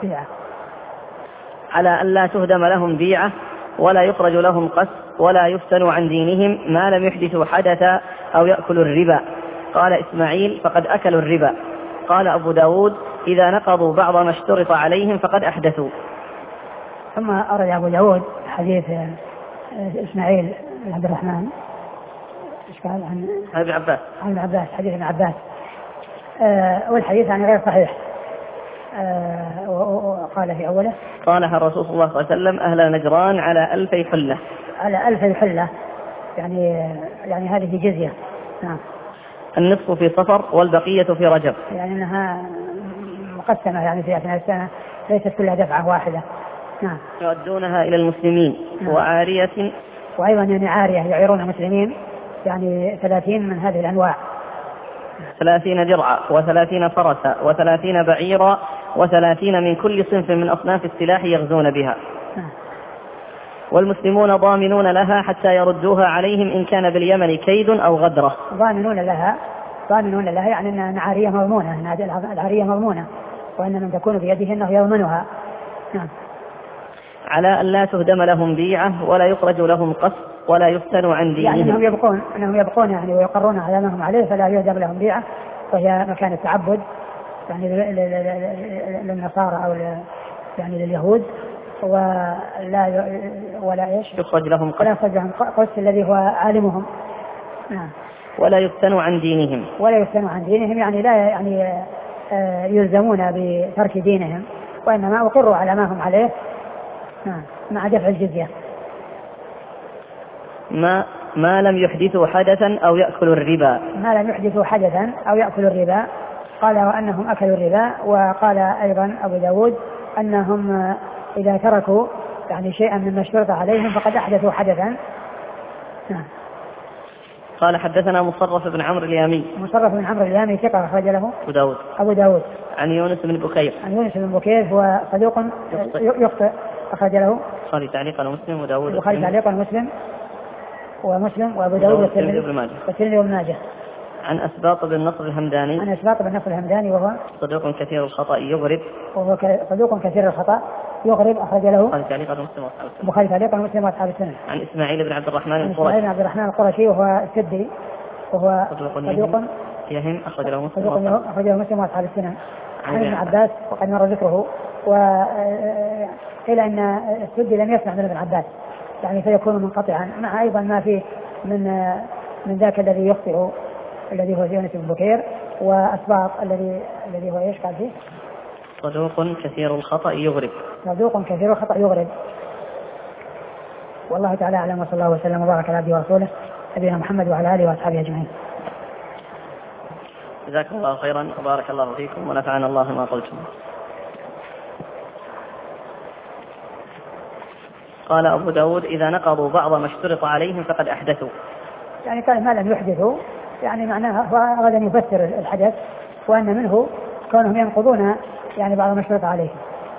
على أن لا تهدم لهم بيعة ولا يخرج لهم قس ولا يفتنوا عن دينهم ما لم يحدثوا حدثا أو يأكلوا الربا. قال إسماعيل فقد أكلوا الربا. قال أبو داود إذا نقضوا بعض ما اشترط عليهم فقد أحدثوا. ثم أرد أبو داود حديث إسماعيل بن عبد الرحمن إيش قال عن ابن عباس عن ابن عباس حديث ابن عباس آه والحديث يعني غير صحيح. آه وقال في أوله صالح الرسول صلى الله عليه وسلم أهل نجران على ألفي حلة على ألفي حلة يعني يعني هذه جزية. نعم. النصف في صفر والبقية في رجب، يعني أنها مقسمة يعني في أثناء السنة ليست كلها دفعة واحدة. نعم. يؤدونها إلى المسلمين. نعم. وعارية وأيضا يعني عارية يعيرون المسلمين يعني ثلاثين من هذه الأنواع، ثلاثين درعا وثلاثين فرسا وثلاثين بعيرا وثلاثين من كل صنف من أصناف السلاح يغزون بها. نعم. والمسلمون ضامنون لها حتى يردوها عليهم إن كان باليمن كيد أو غدرة. ضامنون لها ضامنون لها يعني أن عارية مضمونة، أن العارية مضمونة وأن من تكون بيده أنه يضمنها. نعم. على أن لا تهدم لهم بيعة ولا يخرج لهم قص ولا يفتنوا عن دينهم، يعني أنهم يبقون أنهم يبقون يعني ويقرون على ما هم عليه فلا يهدم لهم بيعة، وهي مكان التعبد يعني للنصارى أو يعني لليهود، ولا ولا ايش يخرج لهم قس ولا يخرج لهم قس الذي هو عالمهم. نعم. ولا يفتنوا عن دينهم ولا يفتنوا عن دينهم يعني لا يعني يلزمون بترك دينهم، وإنما أقروا على ما هم عليه. نعم. مع دفع الجزية. ما ما لم يحدثوا حدثا أو يأكلوا الربا. ما لم يحدثوا حدثا أو يأكلوا الربا. قال وأنهم أكلوا الربا. وقال أيضا أبو داود أنهم إذا تركوا يعني شيئا مما اشترط عليهم فقد أحدثوا حدثا. نعم. قال حدثنا مصرف بن عمرو اليامي. مصرف بن عمرو اليامي ثقة أخرج له أبو داود. أبو داود. عن يونس بن بكير. عن يونس بن بكير هو صدوق يخطئ أخرج له البخاري تعليقا ومسلم وداود. البخاري تعليقا ومسلم ومسلم وأبو داود والترمذي وابن ماجه. عن أسباط بن نصر الهمداني. عن أسباط بن نصر الهمداني وهو صدوق كثير الخطأ يغرب. وهو صدوق كثير الخطأ يغرب أخرج له البخاري تعليقا ومسلم وأصحاب السنن. البخاري تعليقا ومسلم وأصحاب السنن. عن إسماعيل بن عبد الرحمن عن القرشي. إسماعيل بن عبد الرحمن القرشي وهو السدي وهو صدوق يهم أخرج له مسلم أخرج له مسلم وأصحاب السنن. عن ابن عباس وقد مر ذكره، وقيل أن السدي لم يسمع من ابن عباس يعني فيكون منقطعا، مع أيضا ما فيه من من ذاك الذي يخطئ الذي هو يونس بن بكير، وأسباط الذي الذي هو ايش قال فيه؟ صدوق كثير الخطأ يغرب. صدوق كثير الخطأ يغرب. والله تعالى أعلم، وصلى الله وسلم وبارك على عبده ورسوله نبينا محمد وعلى آله وأصحابه أجمعين. جزاكم الله خيرا وبارك الله فيكم ونفعنا الله ما قلتم. قال أبو داود: إذا نقضوا بعض ما اشترط عليهم فقد أحدثوا. يعني كان ما لم يحدثوا يعني معناها أراد أن يفسر الحدث، وأن منه كونهم ينقضون يعني بعض ما اشترط عليهم.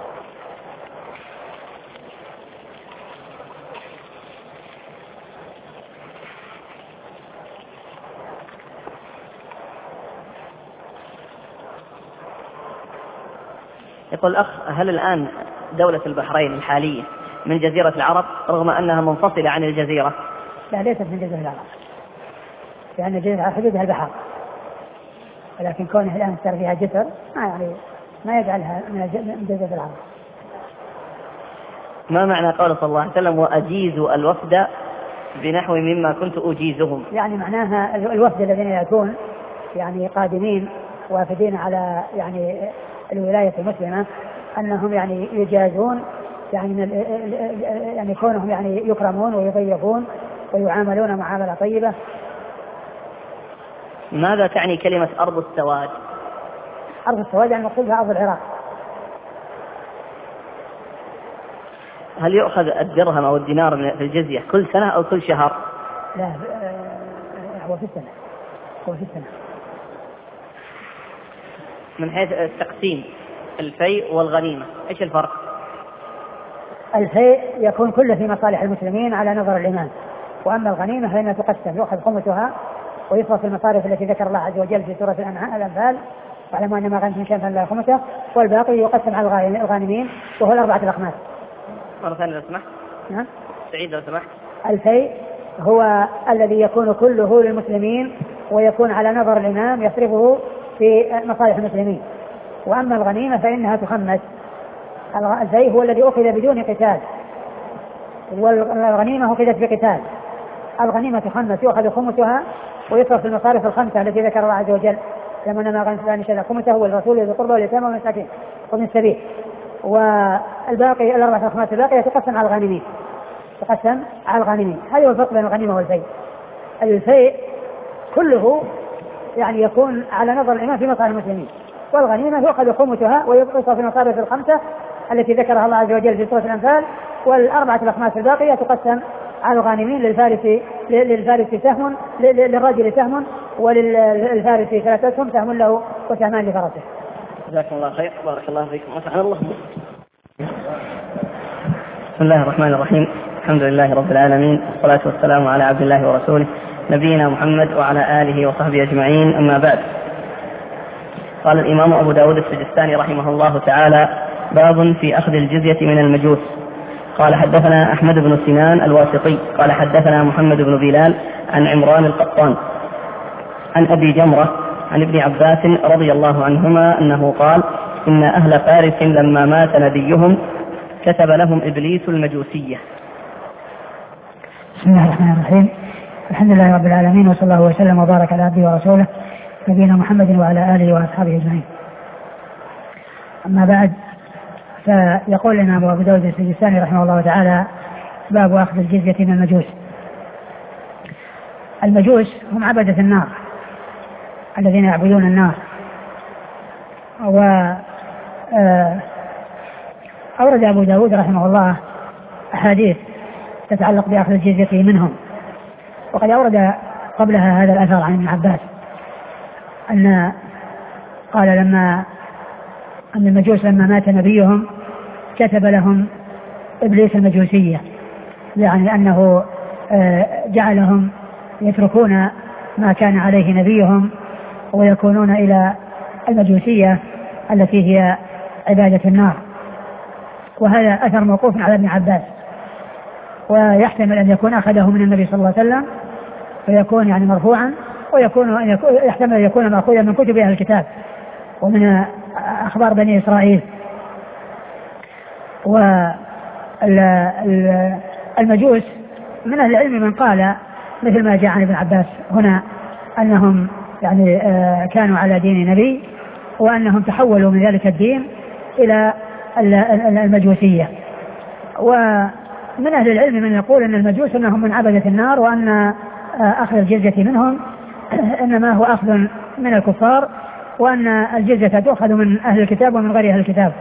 يقول الأخ: هل الآن دولة البحرين الحالية من جزيرة العرب رغم أنها منفصلة عن الجزيرة؟ لا، ليست من جزيرة العرب، لأن جزيرة العرب حدودها البحر، ولكن كونها الآن صار فيها جسر ما يعني ما يجعلها من جزيرة العرب. ما معنى قول صلى الله عليه وسلم: وأجيز الوفد بنحو مما كنت أجيزهم؟ يعني معناها الوفد الذين يأتون يعني قادمين وافدين على يعني الولاية المسلمة أنهم يعني يجازون يعني يعني كونهم يعني يكرمون ويضيفون ويعاملون معاملة طيبة. ماذا تعني كلمة أرض السواد؟ أرض السواد يعني مقصود بها أرض العراق. هل يؤخذ الدرهم أو الدينار في الجزية كل سنة أو كل شهر؟ لا، هو في السنة، هو في السنة. من حيث التقسيم الفيء والغنيمة ايش الفرق؟ الفيء يكون كله في مصالح المسلمين على نظر الإمام، وأما الغنيمة فإنها تقسم، يؤخذ خمسها ويصرف في المصارف التي ذكر الله عز وجل في سورة الأنفال: واعلموا أن ما غنمتم شيئا فلله خمسه، والباقي يقسم على الغانمين وهو الأربعة الأخماس. مرة ثانية لو سمحت. نعم. سعيد لو سمحت. الفيء هو الذي يكون كله للمسلمين ويكون على نظر الإمام يصرفه في مصالح المسلمين، وأما الغنيمة فإنها تخمس. الفيء هو الذي أخذ بدون قتال، والغنيمة أخذت بقتال. الغنيمة تخمس، يؤخذ خمسها ويصرف في المصارف الخمسة التي ذكر الله عز وجل: لما ما غنمتم فلان شيئا خمسه والرسول ذي القربى واليتامى والمساكين وابن السبيل. والباقي الأربعة الأخماس الباقية تقسم على الغانمين، تقسم على الغانمين. هذا هو الفرق بين الغنيمة والفيء. الفيء كله يعني يكون على نظر الإمام في مصالح المسلمين، والغنيمة يؤخذ خمسها ويصرف في المصارف الخمسة التي ذكرها الله عز وجل في سورة الأنفال، والأربعة الأخماس الباقية تقسم على الغانمين: للفارس للفارس سهم، للرجل سهم، وللفارس ثلاثة سهم، سهم له وسهمان لفرسه. جزاكم الله خير بارك الله فيكم وسعد الله. بسم الله الرحمن الرحيم، الحمد لله رب العالمين، والصلاة والسلام على عبد الله ورسوله نبينا محمد وعلى آله وصحبه أجمعين، أما بعد. قال الإمام أبو داود السجستاني رحمه الله تعالى: باب في أخذ الجزية من المجوس. قال: حدثنا أحمد بن سنان الواسطي قال: حدثنا محمد بن بلال عن عمران القطان عن أبي جمرة عن ابن عباس رضي الله عنهما أنه قال: إن أهل فارس لما مات نبيهم كتب لهم إبليس المجوسية. بسم الله الرحمن الرحيم، الحمد لله رب العالمين، وصلى الله وسلم وبارك على عبده ورسوله نبينا محمد وعلى آله وأصحابه أجمعين. أما بعد، فيقول لنا أبو داود السجستاني رحمه الله تعالى: باب أخذ الجزية من المجوس. المجوس هم عبدة النار الذين يعبدون النار، وأورد أبو داود رحمه الله أحاديث تتعلق بأخذ الجزية منهم، وقد أورد قبلها هذا الأثر عن ابن عباس أن قال لما أن المجوس لما مات نبيهم كتب لهم إبليس المجوسية، يعني أنه جعلهم يتركون ما كان عليه نبيهم ويكونون إلى المجوسية التي هي عبادة النار. وهذا أثر موقوف على ابن عباس، ويحتمل أن يكون أخذه من النبي صلى الله عليه وسلم فيكون يعني مرفوعا، ويكون أن يكون يحتمل أن يكون مأخوذا من كتب أهل الكتاب ومن أخبار بني إسرائيل. والمجوس من أهل العلم من قال مثل ما جاء عن ابن عباس هنا أنهم يعني كانوا على دين نبي، وأنهم تحولوا من ذلك الدين إلى المجوسية. ومن أهل العلم من يقول أن المجوس أنهم من عبدة النار، وأن أخذ الجزية منهم إنما هو أخذ من الكفار، وأن الجزية تؤخذ من أهل الكتاب ومن غير أهل الكتاب.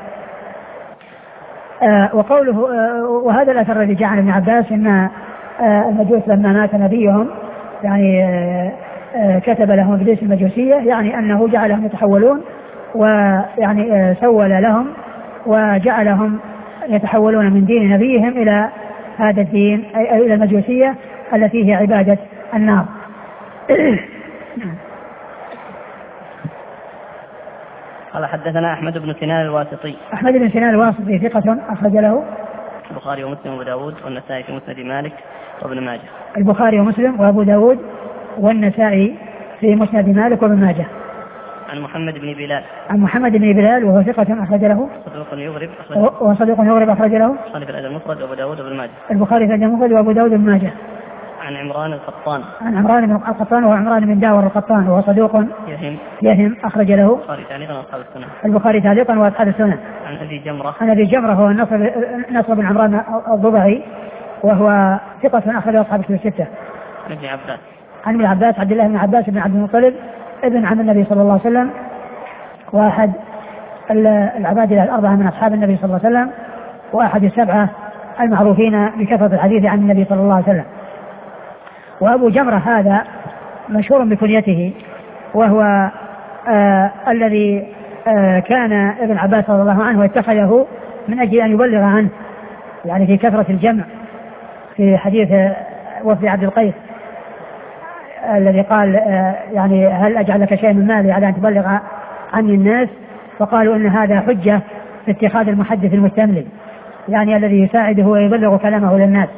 وقوله وهذا الأثر الذي جاء عن ابن عباس أن المجوس لما مات نبيهم يعني كتب لهم إبليس المجوسية، يعني أنه جعلهم يتحولون ويعني سول لهم وجعلهم يتحولون من دين نبيهم إلى هذا الدين أي إلى المجوسية التي هي عبادة النار. قال حدثنا أحمد بن سنان الواسطي. أحمد بن سنان الواسطي ثقة أخرج له البخاري ومسلم وأبو داود والنسائي في مسند مالك وابن ماجه. البخاري ومسلم وأبو داود والنسائي في مسند مالك وابن ماجه. عن محمد بن بلال. عن محمد بن بلال وهو ثقة أخرج له. صدوق يغرب. وصدوق يغرب أخرج له. البخاري في الأدب المفرد وأبو داود وابن ماجه. البخاري في الأدب المفرد وأبو داود وابن ماجه. عن عمران القطان. عن عمران بن القطان وهو عمران بن داور القطان وهو صدوق يهم. يهم أخرج له. البخاري تعليقا وأصحاب السنة. البخاري تعليقا وأصحاب السنة. عن أبي جمرة. عن أبي جمرة هو النصر نصر بن عمران الضبعي وهو ثقة أخرج أصحاب الكتب الستة. عن ابن عباس. عن ابن عباس عبد الله بن عباس بن عبد المطلب ابن عم النبي صلى الله عليه وسلم، واحد العبادلة الأربعة من أصحاب النبي صلى الله عليه وسلم، وأحد السبعة المعروفين بكثرة الحديث عن النبي صلى الله عليه وسلم. وأبو جمرة هذا مشهور بكنيته، وهو آه الذي آه كان ابن عباس رضي الله عنه اتخذه من أجل أن يبلغ عنه، يعني في كثرة الجمع في حديث وفد عبد القيس الذي قال آه يعني هل أجعل لك شيء من مالي على أن تبلغ عني الناس، فقالوا إن هذا حجة في اتخاذ المحدث المستملي، يعني الذي يساعده ويبلغ كلامه للناس.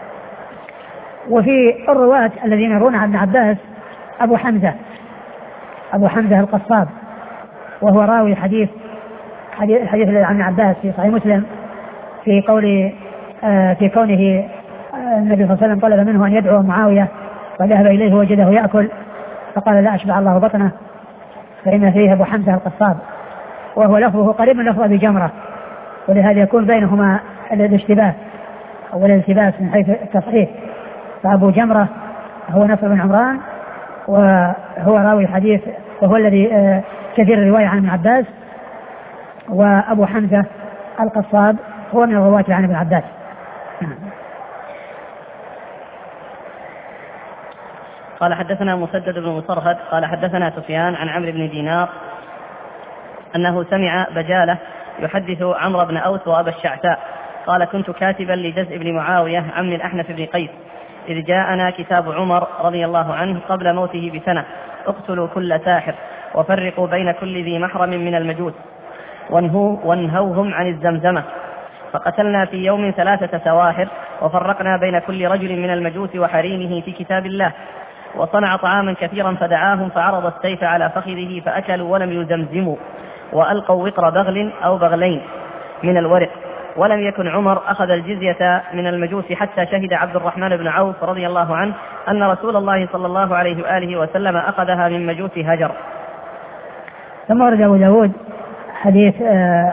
وفي الرواة الذين يرون عن ابن عباس أبو حمزة أبو حمزة القصاب، وهو راوي حديث حديث, حديث عن ابن عباس في صحيح مسلم في قول آه في كونه آه النبي صلى الله عليه وسلم طلب منه أن يدعو معاوية فذهب إليه وجده يأكل فقال لا أشبع الله بطنه، فإن فيه أبو حمزة القصاب، وهو لفظه قريب من لفظ أبي جمرة، ولهذا يكون بينهما الاشتباه أو الالتباس من حيث التصحيح. فأبو جمرة هو نصر بن عمران وهو راوي حديث وهو الذي كثير الرواية عن ابن عباس، وأبو حمزة القصاب هو من الرواة عن ابن عباس. قال حدثنا مسدد بن مصرهد قال حدثنا سفيان عن عمرو بن دينار أنه سمع بجالة يحدث عمرو بن أوس وأبا الشعثاء قال كنت كاتبا لجزء بن معاوية عم الأحنف بن قيس إذ جاءنا كتاب عمر رضي الله عنه قبل موته بسنة اقتلوا كل ساحر وفرقوا بين كل ذي محرم من المجوس وانهوهم عن الزمزمة، فقتلنا في يوم ثلاثة سواحر وفرقنا بين كل رجل من المجوس وحريمه في كتاب الله، وصنع طعاما كثيرا فدعاهم فعرض السيف على فخذه فأكلوا ولم يزمزموا وألقوا وقر بغل أو بغلين من الورق، ولم يكن عمر أخذ الجزية من المجوس حتى شهد عبد الرحمن بن عوف رضي الله عنه أن رسول الله صلى الله عليه وآله وسلم أخذها من مجوس هجر. ثم ورد أبو داود حديث آآ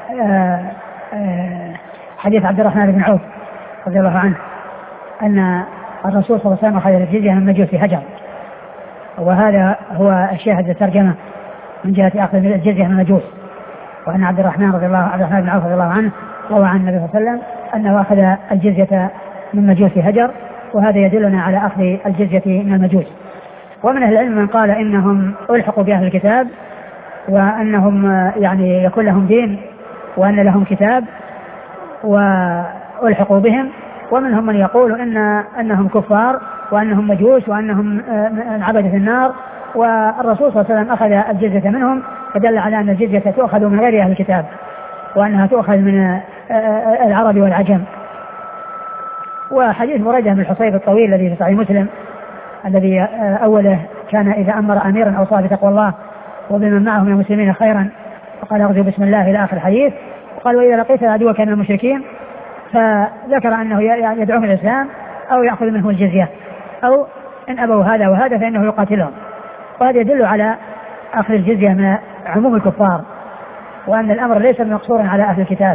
آآ حديث عبد الرحمن بن عوف رضي الله عنه أن الرسول صلى الله عليه وسلم أخذ الجزية من مجوس هجر، وهذا هو الشاهد الترجمة من جهة أخذ الجزية من المجوس، وأن عبد الرحمن رضي الله عبد الرحمن بن عوف رضي الله عنه روى عن النبي صلى الله عليه وسلم أنه أخذ الجزية من مجوس هجر، وهذا يدلنا على أخذ الجزية من المجوس. ومن أهل العلم من قال إنهم ألحقوا بأهل الكتاب وأنهم يعني يكون لهم دين وأن لهم كتاب وألحقوا بهم، ومنهم من يقول إن أنهم كفار وأنهم مجوس وأنهم عبدة النار، والرسول صلى الله عليه وسلم أخذ الجزية منهم، فدل على أن الجزية تؤخذ من غير أهل الكتاب وأنها تؤخذ من العرب والعجم. وحديث بريدة بن الحصيب الطويل الذي في صحيح مسلم الذي أوله كان إذا أمر أميرا أوصى بتقوى الله وبمن معه من المسلمين خيرا وقال أغزو بسم الله إلى آخر الحديث. وقال وإذا لقيت عدوك من المشركين فذكر أنه يدعوهم إلى الإسلام أو يأخذ منهم الجزية أو إن أبوا هذا وهذا فإنه يقاتلهم. وهذا يدل على أخذ الجزية من عموم الكفار وأن الأمر ليس مقصورا على أهل الكتاب.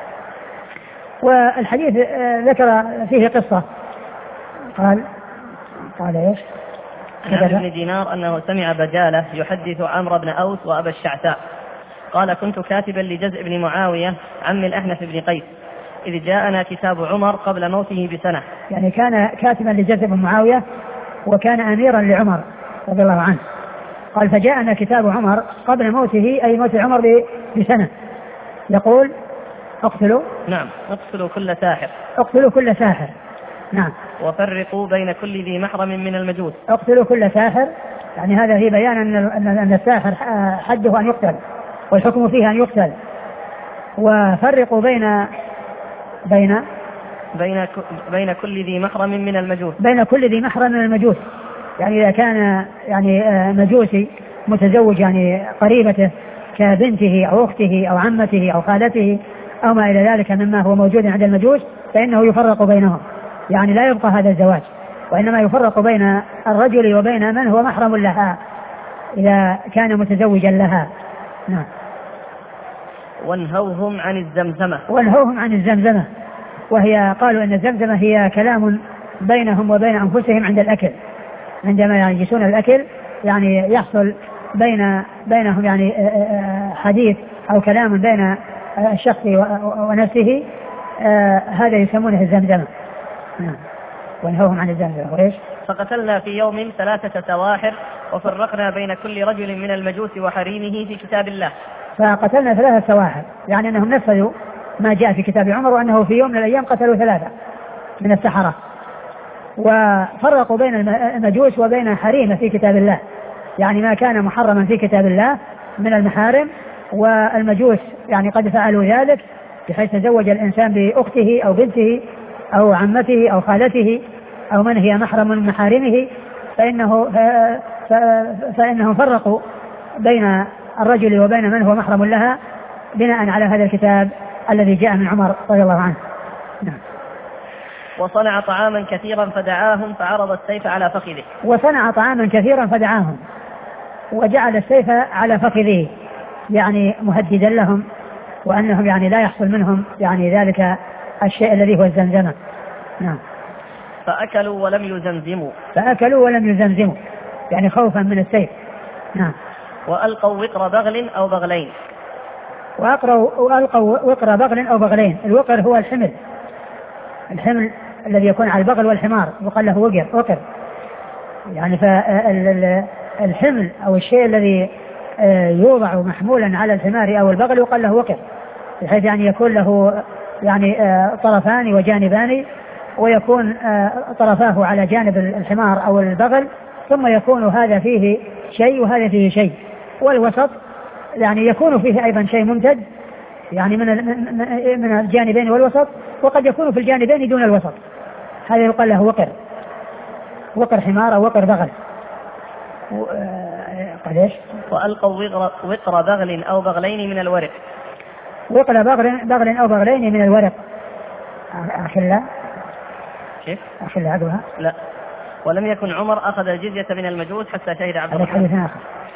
والحديث ذكر فيه قصة قال قال إيش؟ عن عمرو بن دينار أنه سمع بجالة يحدث عمرو بن أوس وأبا الشعثاء قال كنت كاتبا لجزء بن معاوية عم الأحنف بن قيس إذ جاءنا كتاب عمر قبل موته بسنة. يعني كان كاتبا لجزء بن معاوية وكان أميرا لعمر رضي الله عنه. قال فجاءنا كتاب عمر قبل موته أي موت عمر بسنة يقول اقتلوا نعم اقتلوا كل ساحر اقتلوا كل ساحر نعم وفرقوا بين كل ذي محرم من المجوس. اقتلوا كل ساحر يعني هذا في بيان أن أن الساحر حده أن يقتل والحكم فيه أن يقتل. وفرقوا بين بين بين بين كل ذي محرم من المجوس بين كل ذي محرم من المجوس. يعني إذا كان يعني مجوسي متزوج يعني قريبته كبنته أو أخته أو عمته أو خالته أو ما إلى ذلك مما هو موجود عند المجوس فإنه يفرق بينهم. يعني لا يبقى هذا الزواج وإنما يفرق بين الرجل وبين من هو محرم لها إذا كان متزوجا لها. نعم. وانهوهم عن الزمزمة وانهوهم عن الزمزمة وهي قالوا أن الزمزمة هي كلام بينهم وبين أنفسهم عند الأكل عندما يجلسون الأكل يعني يحصل بين بينهم يعني حديث أو كلام بين الشخص ونفسه هذا يسمونه الزمزمة. وانهوهم عن الزمزمة. وإيش؟ فقتلنا في يوم ثلاثة سواحر وفرقنا بين كل رجل من المجوس وحريمه في كتاب الله. فقتلنا ثلاثة سواحر يعني أنهم نفذوا ما جاء في كتاب عمر وأنه في يوم من الأيام قتلوا ثلاثة من السحرة وفرقوا بين المجوس وبين حريمه في كتاب الله يعني ما كان محرما في كتاب الله من المحارم. والمجوس يعني قد فعلوا ذلك بحيث تزوج الإنسان بأخته أو بنته أو عمته أو خالته أو من هي محرم من محارمه فإنه فإنهم فرقوا بين الرجل وبين من هو محرم لها بناء على هذا الكتاب الذي جاء من عمر رضي الله عنه. نعم. وصنع طعاما كثيرا فدعاهم فعرض السيف على فخذه. وصنع طعاما كثيرا فدعاهم وجعل السيف على فخذه يعني مهددا لهم وأنهم يعني لا يحصل منهم يعني ذلك الشيء الذي هو الزمزمة. نعم. فأكلوا ولم يزمزموا. فأكلوا ولم يزمزموا يعني خوفا من السيف. نعم. وألقوا وقر بغل أو بغلين. وألقوا وقر بغل أو بغلين. الوقر هو الحمل الحمل الذي يكون على البغل والحمار يقال له وقر وقر يعني فالحمل أو الشيء الذي يوضع محمولا على الحمار أو البغل يقال له وقر بحيث يعني يكون له يعني طرفان وجانبان ويكون طرفاه على جانب الحمار أو البغل ثم يكون هذا فيه شيء وهذا فيه شيء والوسط يعني يكون فيه أيضا شيء ممتد يعني من من الجانبين والوسط وقد يكون في الجانبين دون الوسط هذا يقال له وقر وقر حمار أو وقر بغل. قديش؟ وألقوا وقر بغل أو بغلين من الورق. وقر بغل بغل أو بغلين من الورق. أخلا كيف؟ أخلا عقبها؟ لا. ولم يكن عمر أخذ الجزية من المجوس حتى شهد عبد الله. حديث آخر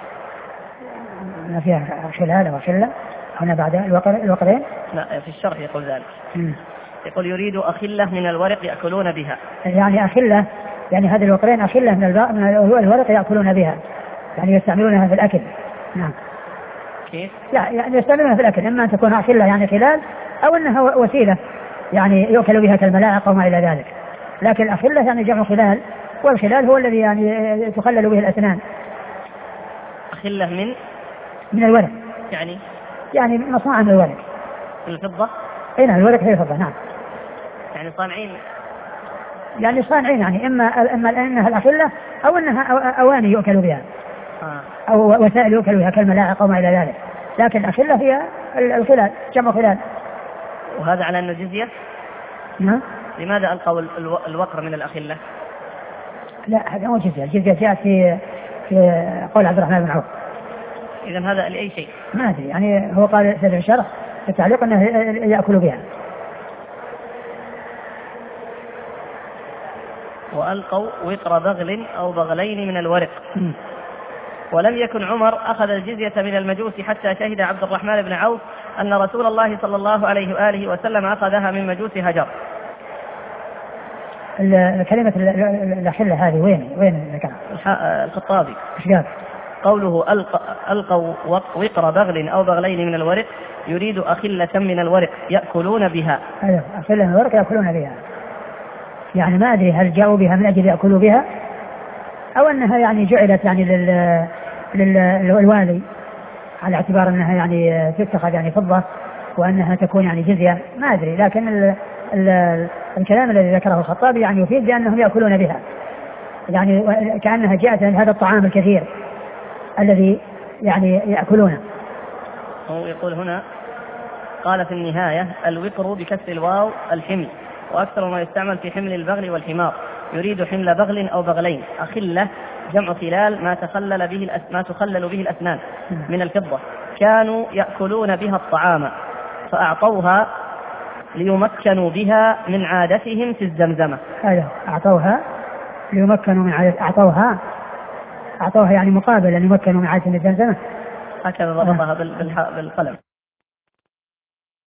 ما فيها أخلا ولا أخلا هنا بعد الوقر الوقرين؟ لا في الشرح يقول ذلك. م. يقول يريد أخلة من الورق يأكلون بها. يعني أخلة يعني هذه الوقرين أخلة من, من الورق يأكلون بها يعني يستعملونها في الأكل. نعم. كيف؟ يعني يستعملونها في الأكل إما أن تكون أخلة يعني خلال أو أنها وسيلة يعني يؤكل بها كالملاعق وما إلى ذلك لكن الأخلة يعني جمع خلال والخلال هو الذي يعني تخلل به الأسنان. أخلة من من الورق يعني يعني مصنوعة من الورق. الفضة؟ أي نعم الورق هي الفضة. نعم. يعني صانعين يعني صانعين يعني إما إما أنها الأخلة أو أنها أواني يؤكل بها آه. أو وسائل يؤكل بها كالملاعق وما إلى ذلك لكن الأخلة هي الخلال جمع خلال وهذا على أنه جزية؟ نعم. لماذا ألقوا الوقر من الأخلة؟ لا هذا مو جزية، الجزية جاءت في في قول عبد الرحمن بن عوف. إذن هذا لأي شيء؟ ما أدري، يعني هو قال سبع شرح التعليق أنه يأكل بها. وألقوا وقر بغل أو بغلين من الورق. ولم يكن عمر أخذ الجزية من المجوس حتى شهد عبد الرحمن بن عوف أن رسول الله صلى الله عليه وآله وسلم أخذها من مجوس هجر. الكلمة الأخلة هذه وين وين ذكرها؟ الخطابي. إيش قال؟ قوله ألقوا وقر بغل أو بغلين من الورق يريد أخلة من الورق يأكلون بها. أيوة أخلة من الورق يأكلون بها، يعني ما أدري هل جاءوا بها من أجل يأكلوا بها أو أنها يعني جعلت يعني لل للوالي على اعتبار أنها يعني تتخذ يعني فضة وأنها تكون يعني جزية، ما أدري. لكن ال ال الكلام الذي ذكره الخطابي يعني يفيد بأنهم يأكلون بها، يعني كأنها جاءت من هذا الطعام الكثير الذي يعني يأكلونه. هو يقول هنا قال في النهاية الوقر بكسر الواو الحمل، وأكثر ما يستعمل في حمل البغل والحمار، يريد حمل بغل أو بغلين. أخلة جمع خلال ما تخلل به ما تخلل به الأسنان من الفضة، كانوا يأكلون بها الطعام فأعطوها ليمكنوا بها من عادتهم في الزمزمة. أيوة أعطوها ليمكنوا من عادة أعطوها أعطوها يعني مقابل أن يمكنوا من عادة الزمزمة. هكذا ضبطها بالقلم.